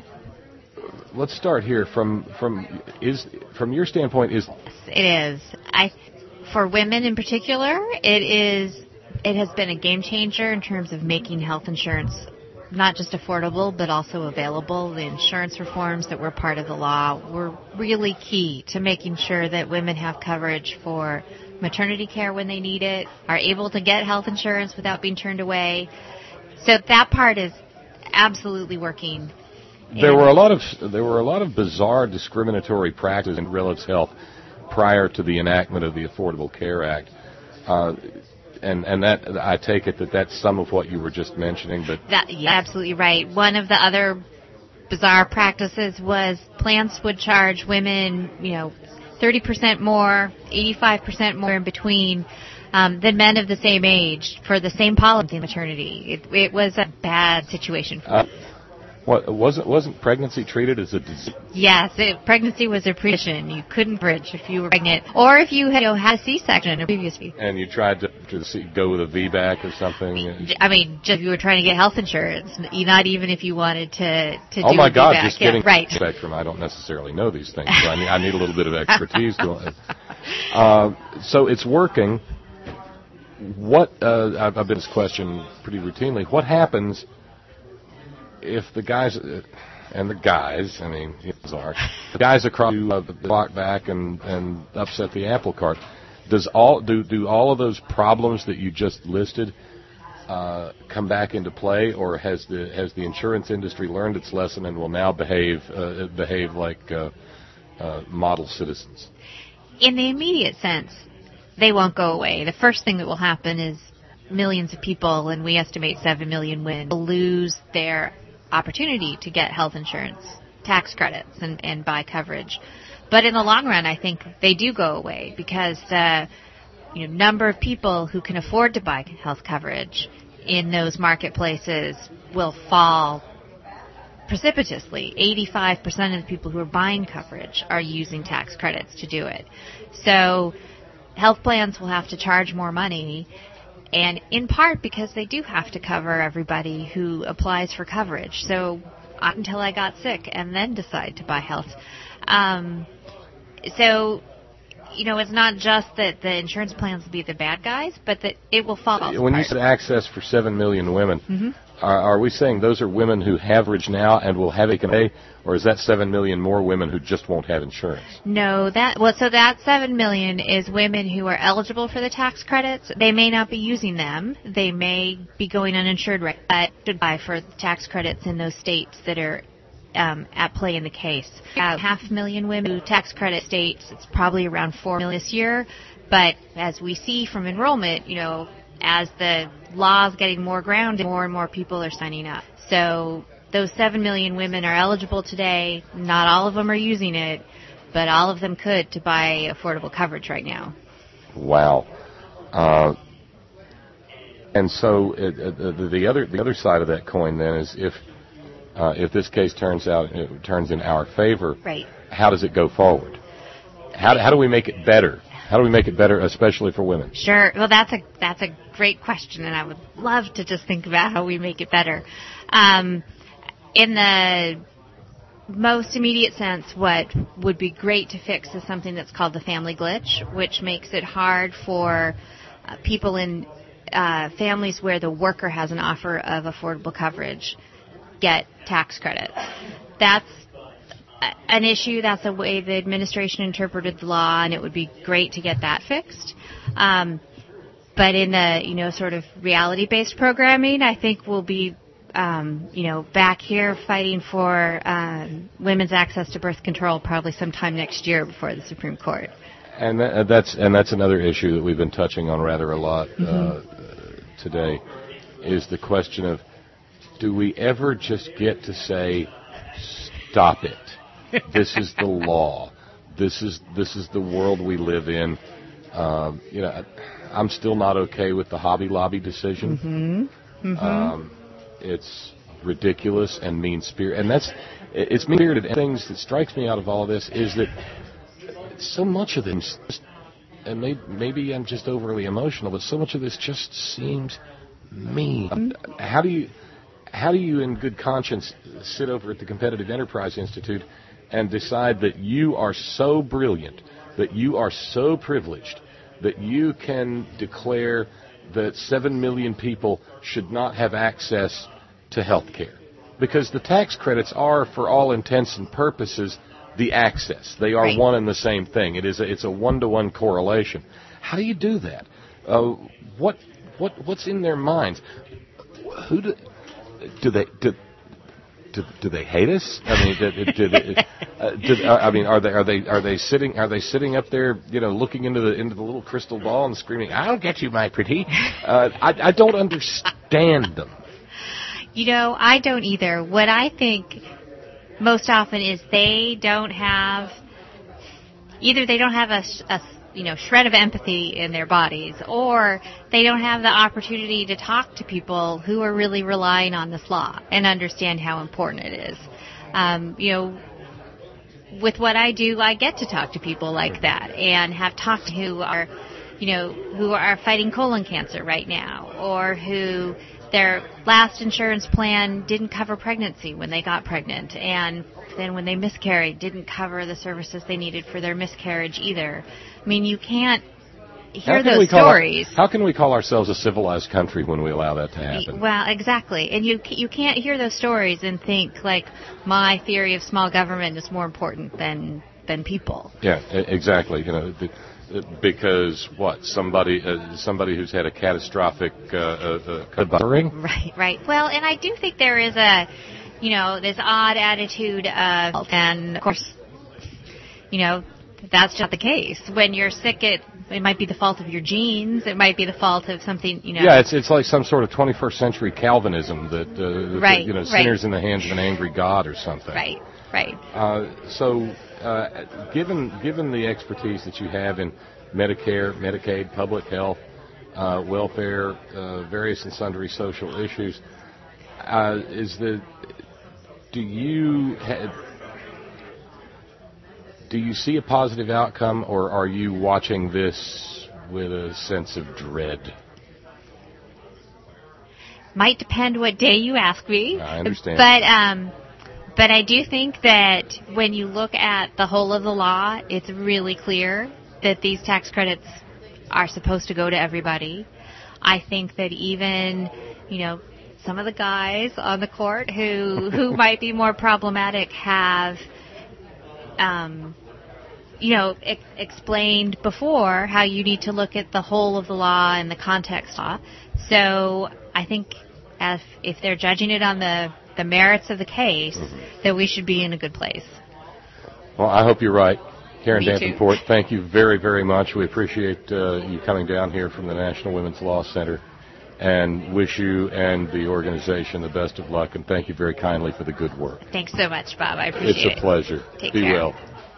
B: Let's start here from from is from your standpoint. Is
M: it is I for women in particular, it is it has been a game changer in terms of making health insurance not just affordable but also available. The insurance reforms that were part of the law were really key to making sure that women have coverage for maternity care when they need it, are able to get health insurance without being turned away. So that part is absolutely working.
B: There were a lot of there were a lot of bizarre discriminatory practices in relatives health prior to the enactment of the Affordable Care Act, uh, and and that I take it that that's some of what you were just mentioning. But
M: that, yeah, absolutely right. One of the other bizarre practices was plans would charge women, you know, thirty percent more, eighty-five percent more in between. Um, than men of the same age for the same policy maternity. It, it was a bad situation for
B: uh, What wasn't wasn't pregnancy treated as a disease?
M: Yes, it, pregnancy was a precaution. You couldn't bridge if you were pregnant, or if you had, you know, had a C-section previously.
B: And you tried to, to see, go with a V BAC or something.
M: I mean, just if you were trying to get health insurance, not even if you wanted to to
B: oh
M: do
B: my
M: a
B: God,
M: V BAC.
B: just getting
M: yeah, right.
B: spectrum. I don't necessarily know these things, so I need, I need a little bit of expertise to it. Uh, so it's working. What uh, I've, I've been this question pretty routinely. What happens if the guys uh, and the guys, I mean, are the guys across uh, the block back and, and upset the apple cart? Does all do do all of those problems that you just listed uh, come back into play, or has the has the insurance industry learned its lesson and will now behave uh, behave like uh, uh, model citizens?
M: In the immediate sense, they won't go away. The first thing that will happen is millions of people, and we estimate seven million women, will lose their opportunity to get health insurance, tax credits, and, and buy coverage. But in the long run, I think they do go away because the you know, number of people who can afford to buy health coverage in those marketplaces will fall precipitously. eighty-five percent of the people who are buying coverage are using tax credits to do it. So health plans will have to charge more money, and in part because they do have to cover everybody who applies for coverage. So until I got sick and then decide to buy health. Um, so, you know, it's not just that the insurance plans will be the bad guys, but that it will fall apart.
B: When you said access for seven million women,
M: mm-hmm.
B: are, are we saying those are women who have coverage now and will have it today, or is that seven million more women who just won't have insurance?
M: No, that well, so that seven million is women who are eligible for the tax credits. They may not be using them. They may be going uninsured, right? But should buy for tax credits in those states that are um, at play in the case. Uh, half a million women who tax credit states. It's probably around four million this year. But as we see from enrollment, you know, as the law is getting more grounded, more and more people are signing up. So those seven million women are eligible today. Not all of them are using it, but all of them could to buy affordable coverage right now.
B: Wow. Uh, and so it, uh, the other the other side of that coin then is if uh, if this case turns out it turns in our favor,
M: right?
B: How does it go forward? How do, how do we make it better? How do we make it better, especially for women?
M: Sure. Well, that's a that's a great question, and I would love to just think about how we make it better. Um, in the most immediate sense, what would be great to fix is something that's called the family glitch, which makes it hard for uh, people in uh, families where the worker has an offer of affordable coverage get tax credits. That's an issue. That's the way the administration interpreted the law, and it would be great to get that fixed. Um, but in the, you know, sort of reality-based programming, I think we'll be, um, you know, back here fighting for um, women's access to birth control probably sometime next year before the Supreme Court.
B: And that, that's and that's another issue that we've been touching on rather a lot uh,
M: mm-hmm.
B: today, is the question of, do we ever just get to say, stop it? This is the law. This is this is the world we live in. Um, you know, I'm still not okay with the Hobby Lobby decision.
M: Mm-hmm. Mm-hmm.
B: Um, it's ridiculous and mean-spirited, and that's it's mean-spirited. And things that strikes me out of all of this is that so much of this, and maybe, maybe I'm just overly emotional, but so much of this just seems mean. How do you how do you, in good conscience, sit over at the Competitive Enterprise Institute and decide that you are so brilliant, that you are so privileged, that you can declare that seven million people should not have access to health care? Because the tax credits are, for all intents and purposes, the access. They are
M: right.
B: one and the same thing. It is a, it's a one-to-one correlation. How do you do that? Uh, what what what's in their minds? Who do, do they do? Do, do they hate us? I mean, do, do, do, uh, do, I mean, are they are they are they sitting are they sitting up there, you know, looking into the into the little crystal ball and screaming, "I'll get you, my pretty"? Uh, I I don't understand them.
M: You know, I don't either. What I think most often is they don't have either they don't have a, a you know shred of empathy in their bodies, or they don't have the opportunity to talk to people who are really relying on this law and understand how important it is. Um, you know, with what I do, I get to talk to people like that and have talked to who are, you know, who are fighting colon cancer right now, or who their last insurance plan didn't cover pregnancy when they got pregnant, and then when they miscarried didn't cover the services they needed for their miscarriage either. I mean, you can't hear those stories.
B: Our, how can we call ourselves a civilized country when we allow that to happen?
M: Well, exactly. And you you can't hear those stories and think, like, my theory of small government is more important than than people.
B: Yeah, exactly. You know, because what somebody uh, somebody who's had a catastrophic uh, uh, uh,
M: right, right. Well, and I do think there is a, you know, this odd attitude of, and of course, you know, that's not the case. When you're sick, it it might be the fault of your genes. It might be the fault of something, you know.
B: Yeah, it's it's like some sort of twenty-first century Calvinism that, uh,
M: right,
B: that you know,
M: right.
B: sinners in the hands of an angry God or something.
M: Right, right.
B: Uh, so, uh, given given the expertise that you have in Medicare, Medicaid, public health, uh, welfare, uh, various and sundry social issues, uh, is the do you ha- do you see a positive outcome, or are you watching this with a sense of dread?
M: Might depend what day you ask me.
B: I understand.
M: But um, but I do think that when you look at the whole of the law, it's really clear that these tax credits are supposed to go to everybody. I think that even, you know, some of the guys on the court who who might be more problematic have, um, you know, ex- explained before how you need to look at the whole of the law and the context law. So I think if, if they're judging it on the, the merits of the case, mm-hmm. that we should be in a good place.
B: Well, I hope you're right. Karen
M: Me
B: Davenport, thank you very, very much. We appreciate uh, you coming down here from the National Women's Law Center, and wish you and the organization the best of luck, and thank you very kindly for the good work.
M: Thanks so much, Bob. I appreciate it.
B: It's a pleasure.
M: Take
B: Be
M: care.
B: well.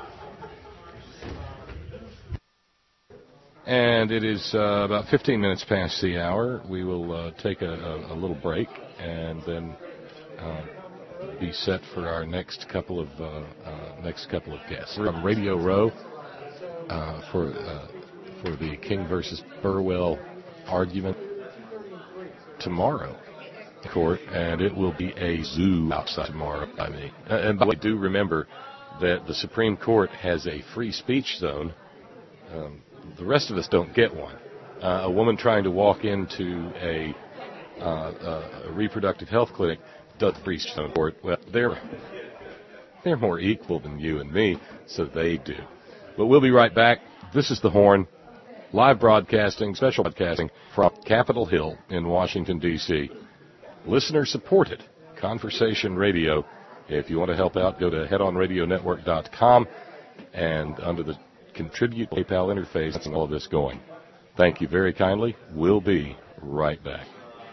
B: And it is uh, about fifteen minutes past the hour. We will uh, take a, a, a little break and then uh, be set for our next couple of uh, uh, next couple of guests. We're on Radio Row uh, for uh, for the King versus Burwell argument tomorrow, court, and it will be a zoo outside tomorrow by me. Uh, and by the way, do remember that the Supreme Court has a free speech zone. Um, the rest of us don't get one. Uh, a woman trying to walk into a, uh, uh, a reproductive health clinic does free speech zone court. Well, they're they're more equal than you and me, so they do. But we'll be right back. This is The Horn. Live broadcasting, special broadcasting from Capitol Hill in Washington, D C Listener supported Conversation Radio. If you want to help out, go to head on radio network dot com, and under the Contribute PayPal interface, that's all of this going. Thank you very kindly. We'll be right back.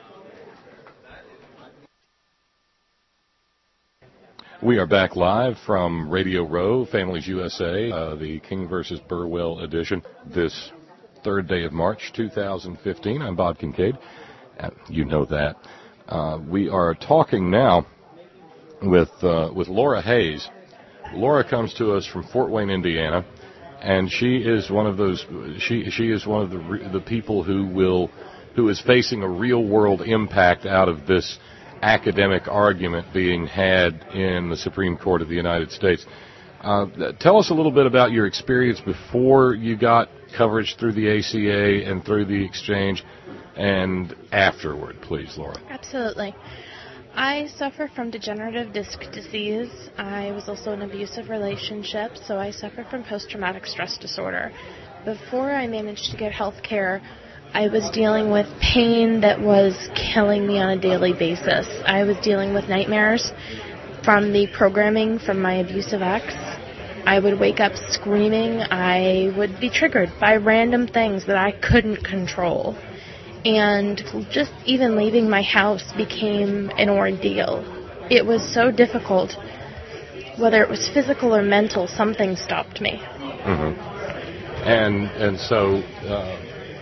B: We are back live from Radio Row, Families U S A, uh, the King versus Burwell edition, this third day of March two thousand fifteen. I'm Bob Kincaid. Uh, you know that. Uh, we are talking now with uh, with Laura Hayes. Laura comes to us from Fort Wayne, Indiana, and she is one of those. She she is one of the the people who will who is facing a real world impact out of this academic argument being had in the Supreme Court of the United States. Uh, tell us a little bit about your experience before you got coverage through the A C A and through the exchange, and afterward, please, Laura.
N: Absolutely. I suffer from degenerative disc disease. I was also in an abusive relationship, so I suffer from post-traumatic stress disorder. Before I managed to get health care, I was dealing with pain that was killing me on a daily basis. I was dealing with nightmares from the programming from my abusive ex. I would wake up screaming. I would be triggered by random things that I couldn't control. And just even leaving my house became an ordeal. It was so difficult. Whether it was physical or mental, something stopped me.
B: Mm-hmm. And and so uh,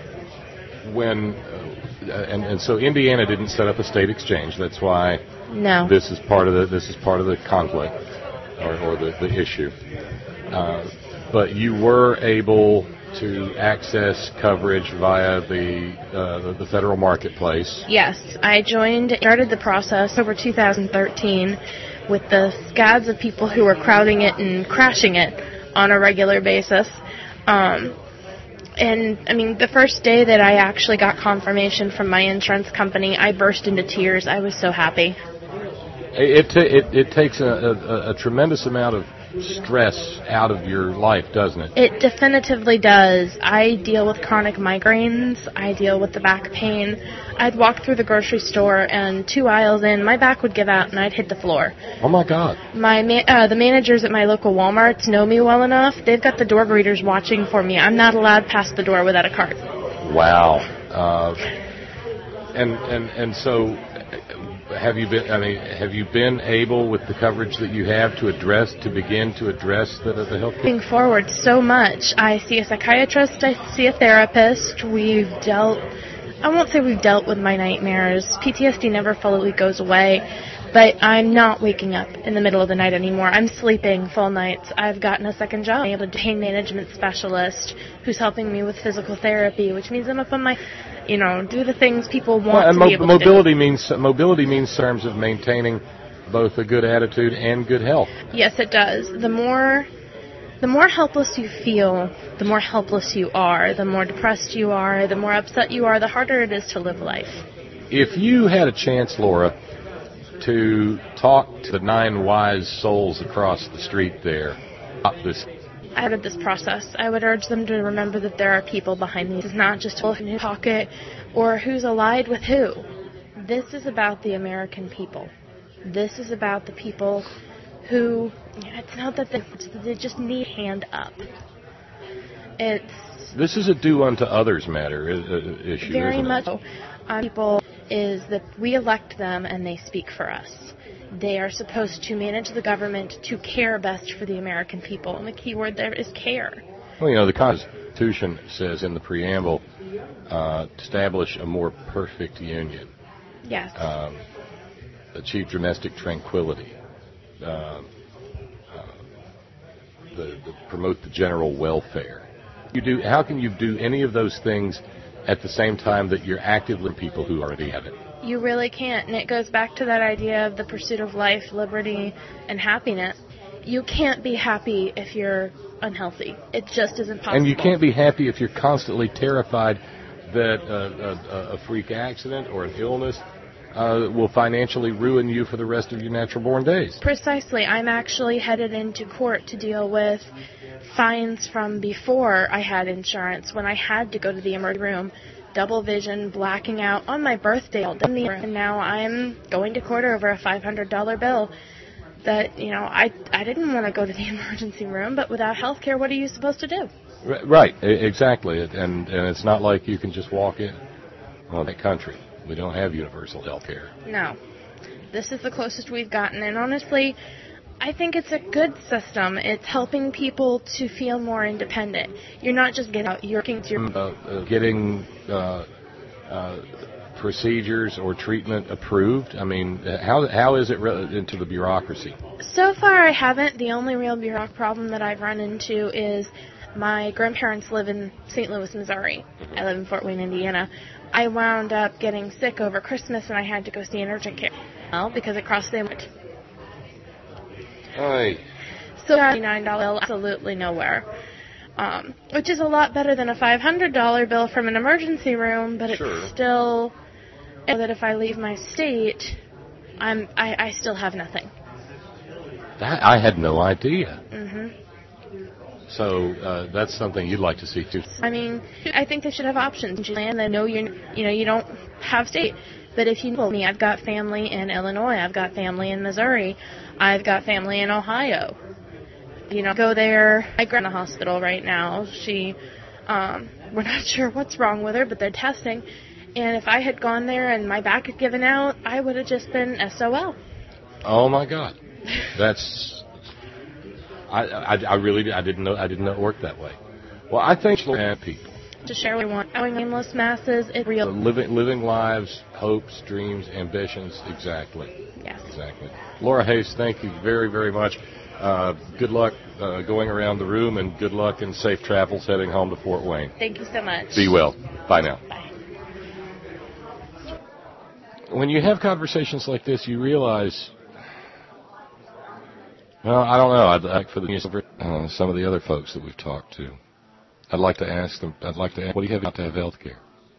B: when uh, and and so Indiana didn't set up a state exchange. That's why
N: no.
B: This is part of the this is part of the conflict or, or the the issue. Uh, but you were able to access coverage via the, uh, the the federal marketplace.
N: Yes, I joined, started the process over two thousand thirteen with the scads of people who were crowding it and crashing it on a regular basis. Um, and, I mean, the first day that I actually got confirmation from my insurance company, I burst into tears. I was so happy.
B: It t- it, it takes a, a, a tremendous amount of stress out of your life, doesn't it?
N: It definitively does. I deal with chronic migraines. I deal with the back pain. I'd walk through the grocery store, and two aisles in, my back would give out, and I'd hit the floor.
B: Oh, my God.
N: My ma- uh, the managers at my local Walmarts know me well enough. They've got the door greeters watching for me. I'm not allowed past the door without a cart.
B: Wow. Uh, and and and so... Have you been? I mean, have you been able, with the coverage that you have, to address, to begin to address the, the health care?
N: Moving forward so much. I see a psychiatrist. I see a therapist. We've dealt. I won't say we've dealt with my nightmares. P T S D never fully goes away, But I'm not waking up in the middle of the night anymore. I'm sleeping full nights. I've gotten a second job. I'm able to pain management specialist who's helping me with physical therapy, which means I'm up on my, you know, do the things people want
B: well, and
N: to
B: mo-
N: be able
B: mobility
N: to do.
B: means mobility means terms of maintaining both a good attitude and good health.
N: Yes, it does. The more the more helpless you feel, the more helpless you are. The more depressed you are, the more upset you are, the harder it is to live life.
B: If you had a chance, Laura, to talk to the nine wise souls across the street there about this,
N: out of this process, I would urge them to remember that there are people behind these. It's not just who's in his pocket or who's allied with who. This is about the American people. This is about the people who, it's not that they, they just need a hand up. It's
B: this is a do unto others matter uh, issue,
N: very
B: isn't
N: much
B: it?
N: on people is that we elect them and they speak for us. They are supposed to manage the government to care best for the American people, and the key word there is care.
B: Well, you know, the Constitution says in the preamble, uh, establish a more perfect union.
N: Yes.
B: Um, achieve domestic tranquility. Uh, uh, the, the promote the general welfare. You do. How can you do any of those things at the same time that you're actively people who already have it?
N: You really can't, and it goes back to that idea of the pursuit of life, liberty, and happiness. You can't be happy if you're unhealthy. It just isn't possible.
B: And you can't be happy if you're constantly terrified that uh, a, a freak accident or an illness uh, will financially ruin you for the rest of your natural-born days.
N: Precisely. I'm actually headed into court to deal with fines from before I had insurance, when I had to go to the emergency room, double vision, blacking out on my birthday, and now I'm going to court over a five hundred dollars bill that, you know, I I didn't want to go to the emergency room, but without health care, what are you supposed to do?
B: Right, exactly, and and it's not like you can just walk in. Well, that country, we don't have universal health care.
N: No. This is the closest we've gotten, and honestly, I think it's a good system. It's helping people to feel more independent. You're not just getting out, you're working through...
B: Uh, uh, getting uh, uh, procedures or treatment approved? I mean, how how is it re- into the bureaucracy?
N: So far, I haven't. The only real bureaucratic problem that I've run into is my grandparents live in Saint Louis, Missouri. I live in Fort Wayne, Indiana. I wound up getting sick over Christmas, and I had to go see an urgent care. Well, because it crossed the...
B: Aye.
N: So ninety-nine dollars absolutely nowhere, um, which is a lot better than a five hundred dollars bill from an emergency room, but it's
B: sure.
N: still that if I leave my state, I'm I, I still have nothing.
B: That I had no idea.
N: Mm-hmm.
B: So uh, that's something you'd like to see too.
N: I mean, I think they should have options. And I know you you know you don't have state. But if you know me, I've got family in Illinois, I've got family in Missouri, I've got family in Ohio. You know, go there. My grandma in the hospital right now. She, um, we're not sure what's wrong with her, but they're testing. And if I had gone there and my back had given out, I would have just been S O L.
B: Oh my God, that's. I, I, I really I didn't know I didn't know it worked that way. Well, I think people.
N: To share what we want. Knowing aimless masses, it's real.
B: Living, living lives, hopes, dreams, ambitions, exactly.
N: Yes.
B: Exactly. Laura Hayes, thank you very, very much. Uh, good luck uh, going around the room, and good luck and safe travels heading home to Fort Wayne.
N: Thank you so much.
B: Be well. Bye now.
N: Bye.
B: When you have conversations like this, you realize, well, I don't know. I'd like for the, uh, some of the other folks that we've talked to. I'd like to ask them, I'd like to ask, what do you have to have health care?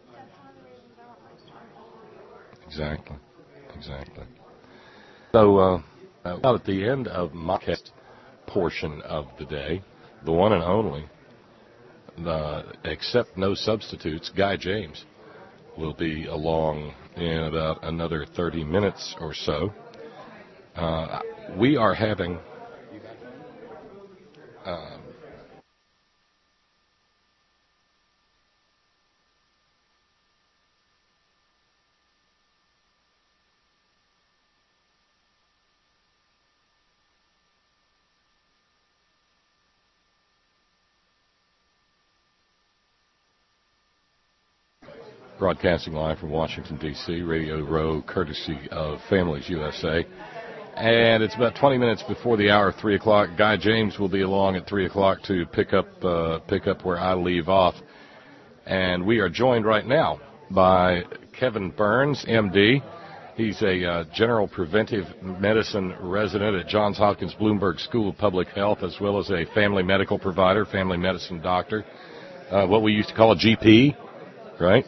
B: Exactly. Exactly. So, uh, uh, at the end of my cast portion of the day, the one and only, the Accept No Substitutes, Guy James, will be along in about another thirty minutes or so. Uh, we are having... Uh, broadcasting live from Washington, D C, Radio Row, courtesy of Families U S A. And it's about twenty minutes before the hour of three o'clock. Guy James will be along at three o'clock to pick up uh, pick up where I leave off. And we are joined right now by Kevin Burns, M D. He's a uh, general preventive medicine resident at Johns Hopkins Bloomberg School of Public Health, as well as a family medical provider, family medicine doctor, uh, what we used to call a G P, right?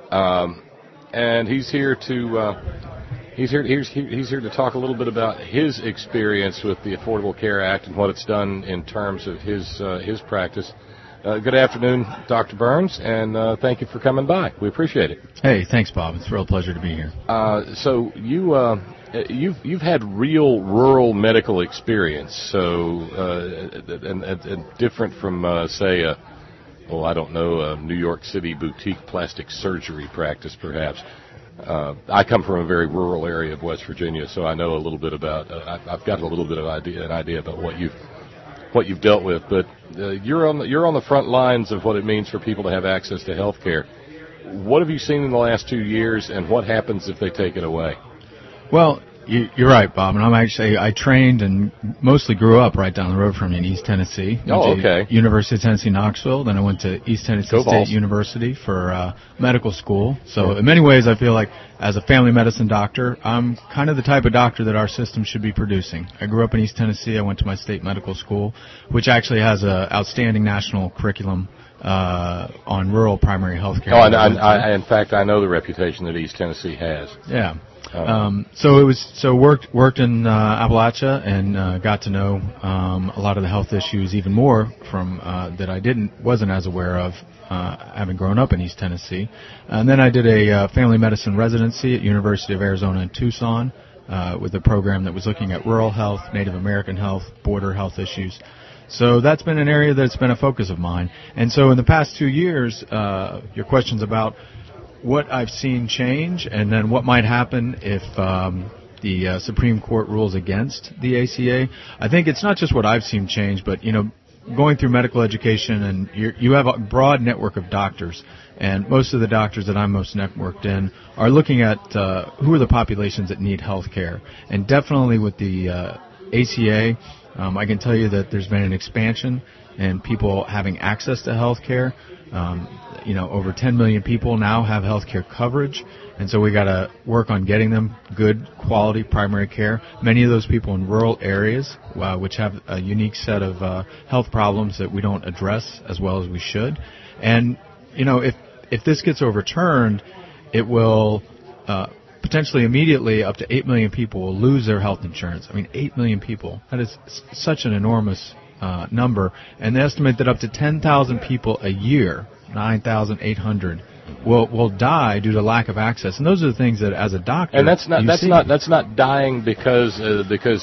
B: Um, and he's here to... Uh, He's here, he's, he's here to talk a little bit about his experience with the Affordable Care Act and what it's done in terms of his uh, his practice. Uh, good afternoon, Doctor Burns, and uh, thank you for coming by. We appreciate it.
O: Hey, thanks, Bob. It's a real pleasure to be here.
B: Uh, so you uh, you've you've had real rural medical experience, so uh, and, and, and different from uh, say a well, I don't know, a New York City boutique plastic surgery practice, perhaps. Uh, I come from a very rural area of West Virginia, so I know a little bit about. Uh, I've got a little bit of idea, an idea about what you've what you've dealt with. But uh, you're on the, you're on the front lines of what it means for people to have access to health care. What have you seen in the last two years, and what happens if they take it away?
O: Well, you, you're right, Bob. And I'm actually I trained and mostly grew up right down the road from me in East Tennessee.
B: Oh, okay.
O: University of Tennessee, Knoxville. Then I went to East Tennessee
B: Go
O: State
B: Vols.
O: University for uh, medical school. So in many ways, I feel like as a family medicine doctor, I'm kind of the type of doctor that our system should be producing. I grew up in East Tennessee. I went to my state medical school, which actually has an outstanding national curriculum uh, on rural primary health care.
B: Oh, and I, I, in fact, I know the reputation that East Tennessee has.
O: Yeah. Um, so it was so worked worked in uh, Appalachia and uh, got to know um, a lot of the health issues even more from uh, that I didn't wasn't as aware of uh, having grown up in East Tennessee. And then I did a uh, family medicine residency at University of Arizona in Tucson uh, with a program that was looking at rural health, Native American health, border health issues. So that's been an area that's been a focus of mine. And so in the past two years, uh, your questions about what I've seen change, and then what might happen if um, the uh, Supreme Court rules against the A C A. I think it's not just what I've seen change, but, you know, going through medical education, and you're, you have a broad network of doctors, and most of the doctors that I'm most networked in are looking at uh, who are the populations that need health care. And definitely with the uh, A C A, um, I can tell you that there's been an expansion in people having access to health care. Um, you know, over ten million people now have health care coverage, and so we got to work on getting them good quality primary care. Many of those people in rural areas, uh, which have a unique set of uh, health problems that we don't address as well as we should. And, you know, if if this gets overturned, it will uh, potentially immediately up to eight million people will lose their health insurance. I mean, eight million people. That is s- such an enormous uh, number. And they estimate that up to ten thousand people a year, nine thousand eight hundred, will will die due to lack of access. And those are the things that, as a doctor,
B: and that's not
O: you
B: that's
O: see.
B: not that's not dying because uh, because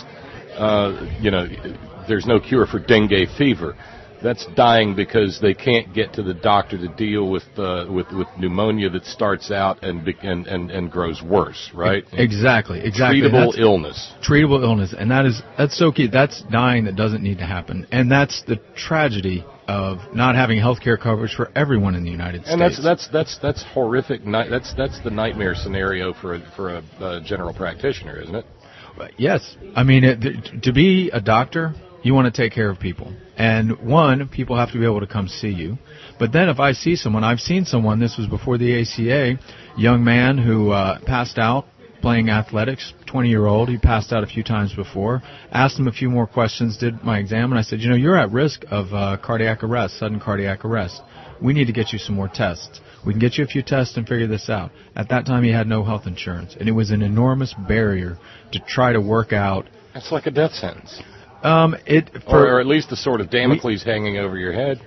B: uh, you know there's no cure for dengue fever. That's dying because they can't get to the doctor to deal with uh, with with pneumonia that starts out and be, and, and and grows worse, right?
O: Exactly, exactly.
B: Treatable
O: That's
B: illness.
O: Treatable illness, and that is that's so key. That's dying that doesn't need to happen, and that's the tragedy of not having health care coverage for everyone in the United States.
B: And that's that's that's that's horrific. Ni- that's that's the nightmare scenario for a, for a, a general practitioner, isn't it?
O: Yes, I mean it, th- to be a doctor, you want to take care of people. And one, people have to be able to come see you. But then if I see someone, I've seen someone, this was before the A C A, young man who uh, passed out playing athletics, twenty-year-old. He passed out a few times before. Asked him a few more questions, did my exam, and I said, you know, you're at risk of uh, cardiac arrest, sudden cardiac arrest. We need to get you some more tests. We can get you a few tests and figure this out. At that time, he had no health insurance, and it was an enormous barrier to try to work out.
B: That's like a death sentence.
O: Um, it
B: for, or, or at least the sort of Damocles we, hanging over your head.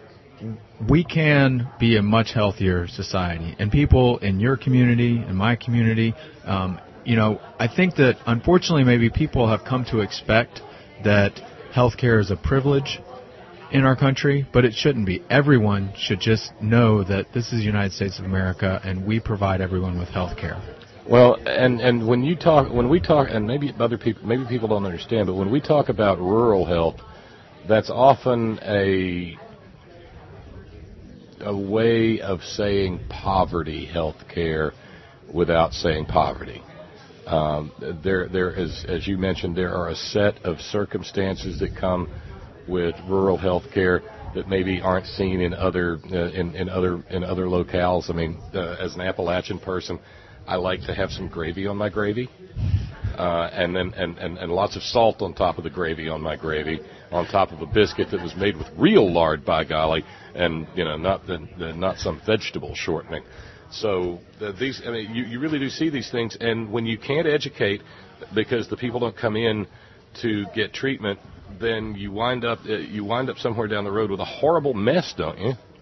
O: We can be a much healthier society, and people in your community, in my community, um, you know, I think that unfortunately maybe people have come to expect that healthcare is a privilege in our country, but it shouldn't be. Everyone should just know that this is the United States of America, and we provide everyone with healthcare.
B: Well, and, and when you talk, when we talk, and maybe other people, maybe people don't understand, but when we talk about rural health, that's often a a way of saying poverty health care without saying poverty. Um, there, there is, as you mentioned, there are a set of circumstances that come with rural health care that maybe aren't seen in other uh, in, in other in other locales. I mean, uh, as an Appalachian person, I like to have some gravy on my gravy, uh, and then and, and, and lots of salt on top of the gravy on my gravy, on top of a biscuit that was made with real lard, by golly, and you know, not the, the not some vegetable shortening. So the, these, I mean, you, you really do see these things, and when you can't educate because the people don't come in to get treatment, then you wind up uh, you wind up somewhere down the road with a horrible mess, don't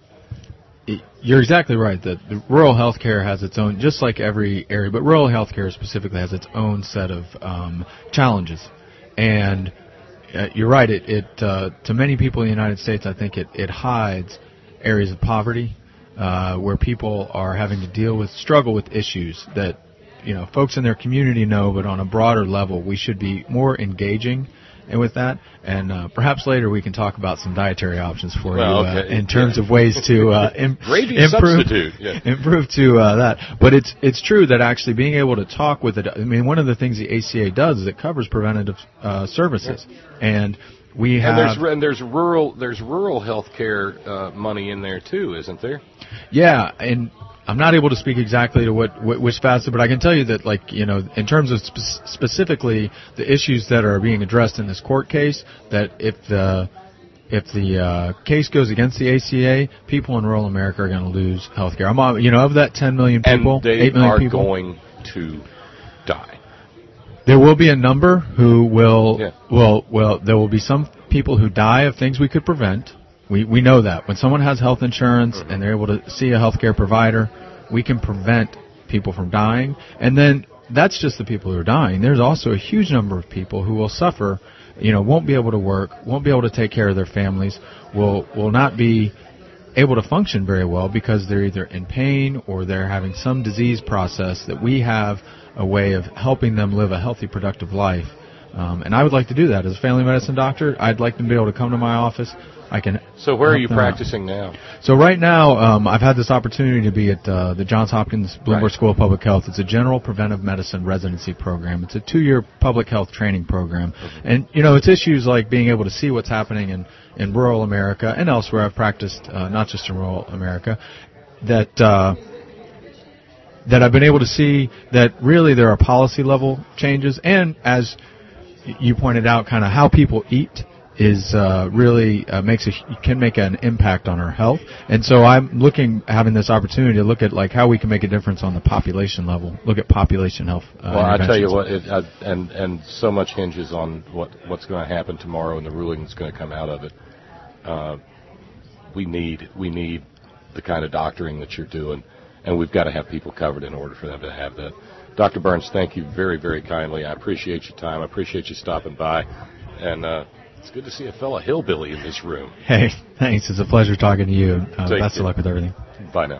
B: you?
O: You're exactly right that the rural healthcare has its own, just like every area, but rural healthcare specifically has its own set of um, challenges. And uh, you're right, it, it uh, to many people in the United States, I think it, it hides areas of poverty uh, where people are having to deal with, struggle with issues that, you know, folks in their community know, but on a broader level, we should be more engaging and with that, and uh, perhaps later we can talk about some dietary options for
B: well,
O: you uh,
B: okay.
O: in terms yeah. of ways to uh, im-
B: Gravy
O: improve,
B: substitute. Yeah.
O: improve to uh, that. But it's it's true that actually being able to talk with it. I mean, one of the things the A C A does is it covers preventative uh, services, yeah. and we have.
B: And there's and there's rural there's rural health care uh, money in there too, isn't there?
O: Yeah, and I'm not able to speak exactly to what, what which facet, but I can tell you that, like, you know, in terms of spe- specifically the issues that are being addressed in this court case, that if the if the uh, case goes against the A C A, people in rural America are going to lose health care. I'm, uh, you know, of that ten million people,
B: and they
O: eight million
B: are
O: people,
B: going to die.
O: There will be a number who will,
B: yeah.
O: well, well, there will be some people who die of things we could prevent. We we know that. When someone has health insurance mm-hmm. and they're able to see a healthcare provider, we can prevent people from dying. And then that's just the people who are dying. There's also a huge number of people who will suffer, you know, won't be able to work, won't be able to take care of their families, will will not be able to function very well because they're either in pain or they're having some disease process that we have a way of helping them live a healthy, productive life. Um, and I would like to do that. As a family medicine doctor, I'd like them to be able to come to my office. I can.
B: So where are you practicing out. now?
O: So right now, um, I've had this opportunity to be at uh, the Johns Hopkins Bloomberg right. School of Public Health. It's a general preventive medicine residency program. It's a two-year public health training program. Mm-hmm. And, you know, it's issues like being able to see what's happening in, in rural America and elsewhere. I've practiced uh, not just in rural America, that uh, that I've been able to see that really there are policy-level changes. And as you pointed out, kind of how people eat is uh, really uh, makes a can make an impact on our health, and so I'm looking having this opportunity to look at like how we can make a difference on the population level. Look at population health. Uh,
B: well, I tell you what, it, uh, and and so much hinges on what what's going to happen tomorrow and the ruling that's going to come out of it. Uh, we need we need the kind of doctoring that you're doing, and we've got to have people covered in order for them to have that. Doctor Burns, thank you very very kindly. I appreciate your time. I appreciate you stopping by, and. Uh, It's good to see a fellow hillbilly in this room.
O: Hey, thanks. It's a pleasure talking to you. Uh, best
B: care.
O: of luck with everything.
B: Bye now.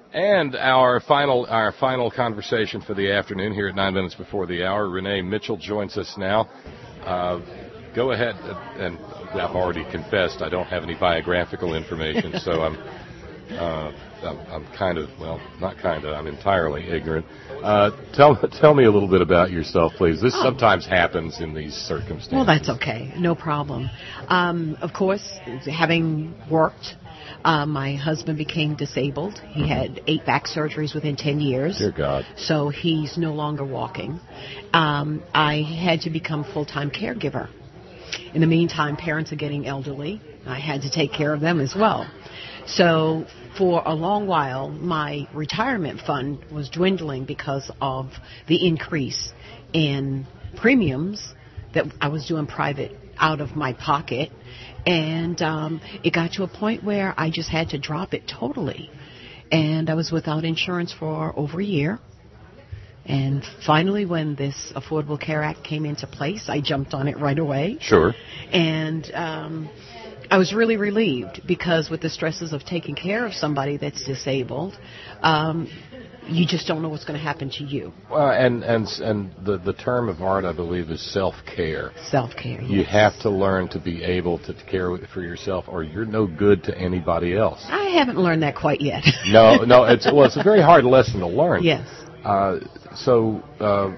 B: And our final our final conversation for the afternoon here at nine minutes before the hour. Renee Mitchell joins us now. Uh, go ahead, and I've already confessed I don't have any biographical information, so I'm, uh, I'm I'm kind of well, not kind of, I'm entirely ignorant. Uh, tell tell me a little bit about yourself, please. This oh. sometimes happens in these circumstances.
P: Well, that's okay, no problem. Um, of course, having worked. Uh, my husband became disabled. He had eight back surgeries within ten years.
B: Dear God.
P: So he's no longer walking. Um, I had to become full-time caregiver. In the meantime, parents are getting elderly. I had to take care of them as well. So for a long while, my retirement fund was dwindling because of the increase in premiums that I was doing private out of my pocket. And um, it got to a point where I just had to drop it totally. And I was without insurance for over a year. And finally, when this Affordable Care Act came into place, I jumped on it right away.
B: Sure.
P: And um, I was really relieved because with the stresses of taking care of somebody that's disabled, um, you just don't know what's going to happen to you.
B: Well, and and and the the term of art, I believe, is self-care.
P: Self-care.
B: You
P: yes.
B: have to learn to be able to care for yourself, or you're no good to anybody else.
P: I haven't learned that quite yet.
B: no, no, it's well, it's a very hard lesson to learn.
P: Yes.
B: Uh, so uh,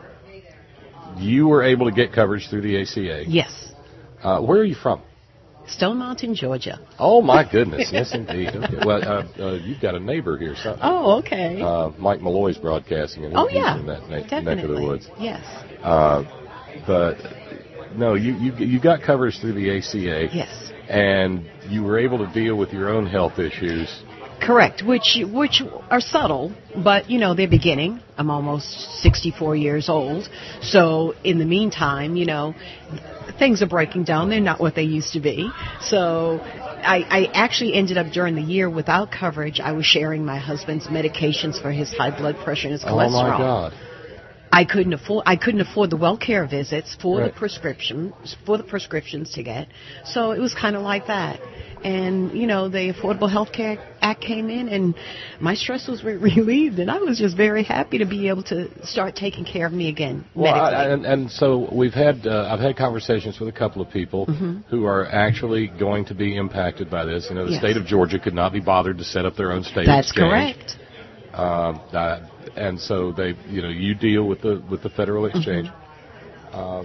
B: you were able to get coverage through the A C A.
P: Yes.
B: Uh, where are you from?
P: Stone Mountain, Georgia.
B: Oh, my goodness. Yes, indeed. Okay. Well, uh, uh, you've got a neighbor here. So,
P: oh, okay.
B: Uh, Mike Malloy's broadcasting, and
P: oh,
B: he's
P: yeah.
B: in that na-
P: Definitely.
B: neck of the woods.
P: Yes.
B: Uh, but, no, you, you you got coverage through the A C A.
P: Yes.
B: And you were able to deal with your own health issues.
P: Correct, which which are subtle, but, you know, they're beginning. I'm almost sixty-four years old. So, in the meantime, you know, things are breaking down. They're not what they used to be. So, I, I actually ended up during the year without coverage. I was sharing my husband's medications for his high blood pressure and his cholesterol.
B: Oh, my God.
P: I couldn't afford. I couldn't afford the WellCare visits for
B: right.
P: the prescriptions for the prescriptions to get. So it was kind of like that. And you know, the Affordable Health Care Act came in, and my stress was re- relieved, and I was just very happy to be able to start taking care of me again.
B: Well,
P: medically.
B: I, and, and so we've had. Uh, I've had conversations with a couple of people
P: mm-hmm.
B: who are actually going to be impacted by this. You know, the
P: yes.
B: state of Georgia could not be bothered to set up their own state
P: That's
B: exchange.
P: correct.
B: Uh, uh, and so they, you know, you deal with the with the federal exchange.
P: Mm-hmm.
B: Uh,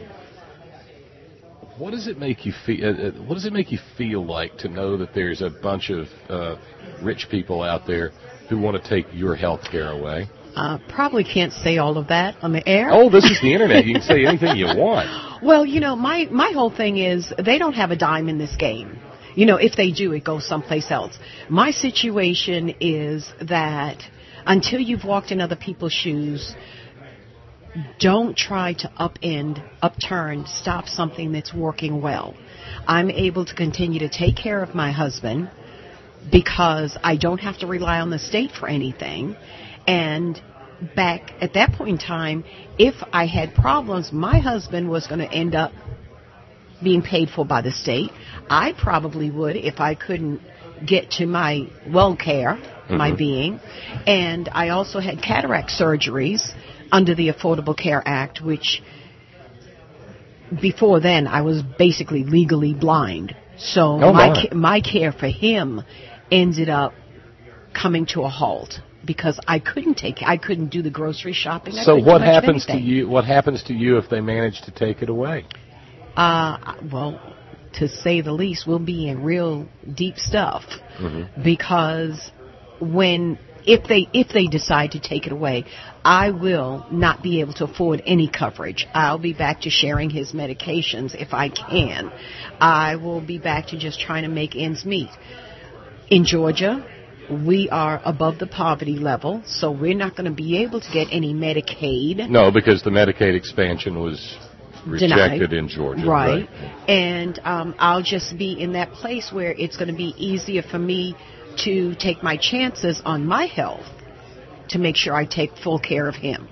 B: what does it make you feel? Uh, what does it make you feel like to know that there's a bunch of uh, rich people out there who want to take your health care away?
P: Uh, probably can't say all of that on the air.
B: Oh, this is the internet. You can say anything you want.
P: Well, you know, my my whole thing is they don't have a dime in this game. You know, if they do, it goes someplace else. My situation is that until you've walked in other people's shoes, don't try to upend, upturn, stop something that's working well. I'm able to continue to take care of my husband because I don't have to rely on the state for anything. And back at that point in time, if I had problems, my husband was going to end up being paid for by the state. I probably would if I couldn't get to my well care, mm-hmm. my being. And I also had cataract surgeries under the Affordable Care Act, which before then I was basically legally blind. So
B: oh,
P: my ca- my care for him ended up coming to a halt because I couldn't take I couldn't do the grocery shopping. I
B: So
P: couldn't
B: what
P: do much of
B: happens to
P: anything.
B: you? What happens to you if they manage to take it away?
P: Uh, well, to say the least, we'll be in real deep stuff
B: mm-hmm.
P: because when if they if they decide to take it away, I will not be able to afford any coverage. I'll be back to sharing his medications if I can. I will be back to just trying to make ends meet. In Georgia, we are above the poverty level, so we're not going to be able to get any Medicaid.
B: No, because the Medicaid expansion was rejected
P: Denied.
B: in Georgia.
P: Right.
B: right.
P: And um, I'll just be in that place where it's going to be easier for me to take my chances on my health to make sure I take full care of him.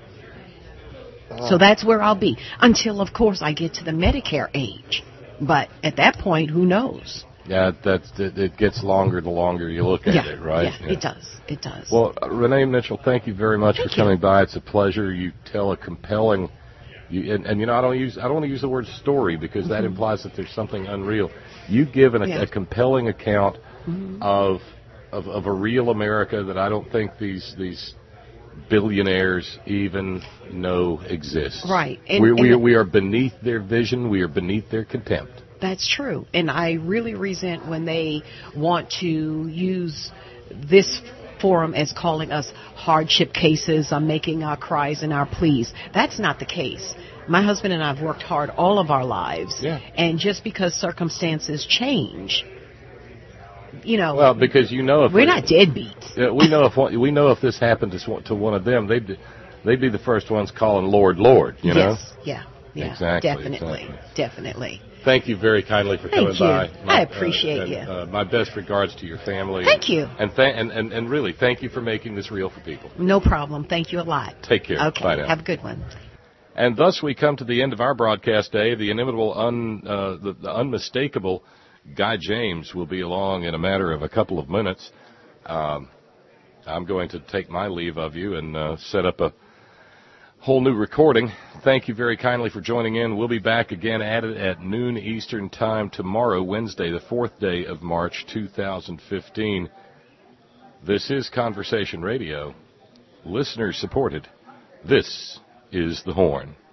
B: Oh.
P: So that's where I'll be until, of course, I get to the Medicare age. But at that point, who knows?
B: Yeah, that's it, it gets longer the longer you look at
P: yeah,
B: it, right?
P: Yeah, yeah, it does. It does.
B: Well, uh, Renee Mitchell, thank you very much
P: thank
B: for coming
P: you.
B: by. It's a pleasure. You tell a compelling, you, and, and you know I don't use I don't want to use the word story because mm-hmm. that implies that there's something unreal. You give an, yeah. a, a compelling account mm-hmm. of, of of a real America that I don't think these these billionaires even know exists.
P: Right. And,
B: we
P: and
B: we, we are beneath their vision. We are beneath their contempt.
P: That's true. And I really resent when they want to use this forum as calling us hardship cases or making our cries and our pleas. That's not the case. My husband and I have worked hard all of our lives.
B: Yeah.
P: And just because circumstances change, you know.
B: Well, because you know if
P: we're
B: we,
P: not deadbeats.
B: Yeah, we know if we know if this happened to to one of them, they'd they'd be the first ones calling Lord, Lord. You know.
P: Yes. Yeah. Yeah.
B: Exactly.
P: Definitely.
B: Exactly.
P: Definitely.
B: Thank you very kindly for coming
P: Thank you.
B: by.
P: My, I appreciate
B: uh, and,
P: you.
B: Uh, my best regards to your family.
P: Thank you.
B: And, th- and, and, and really, thank you for making this real for people.
P: No problem. Thank you a lot.
B: Take care.
P: Okay.
B: Bye now.
P: Have a good one.
B: And thus we come to the end of our broadcast day. The inimitable, un, uh, the, the unmistakable Guy James will be along in a matter of a couple of minutes. Um, I'm going to take my leave of you and uh, set up a whole new recording. Thank you very kindly for joining in. We'll be back again at it at noon Eastern Time tomorrow, Wednesday, the fourth day of March, two thousand fifteen. This is Conversation Radio, listener supported. This is The Horn.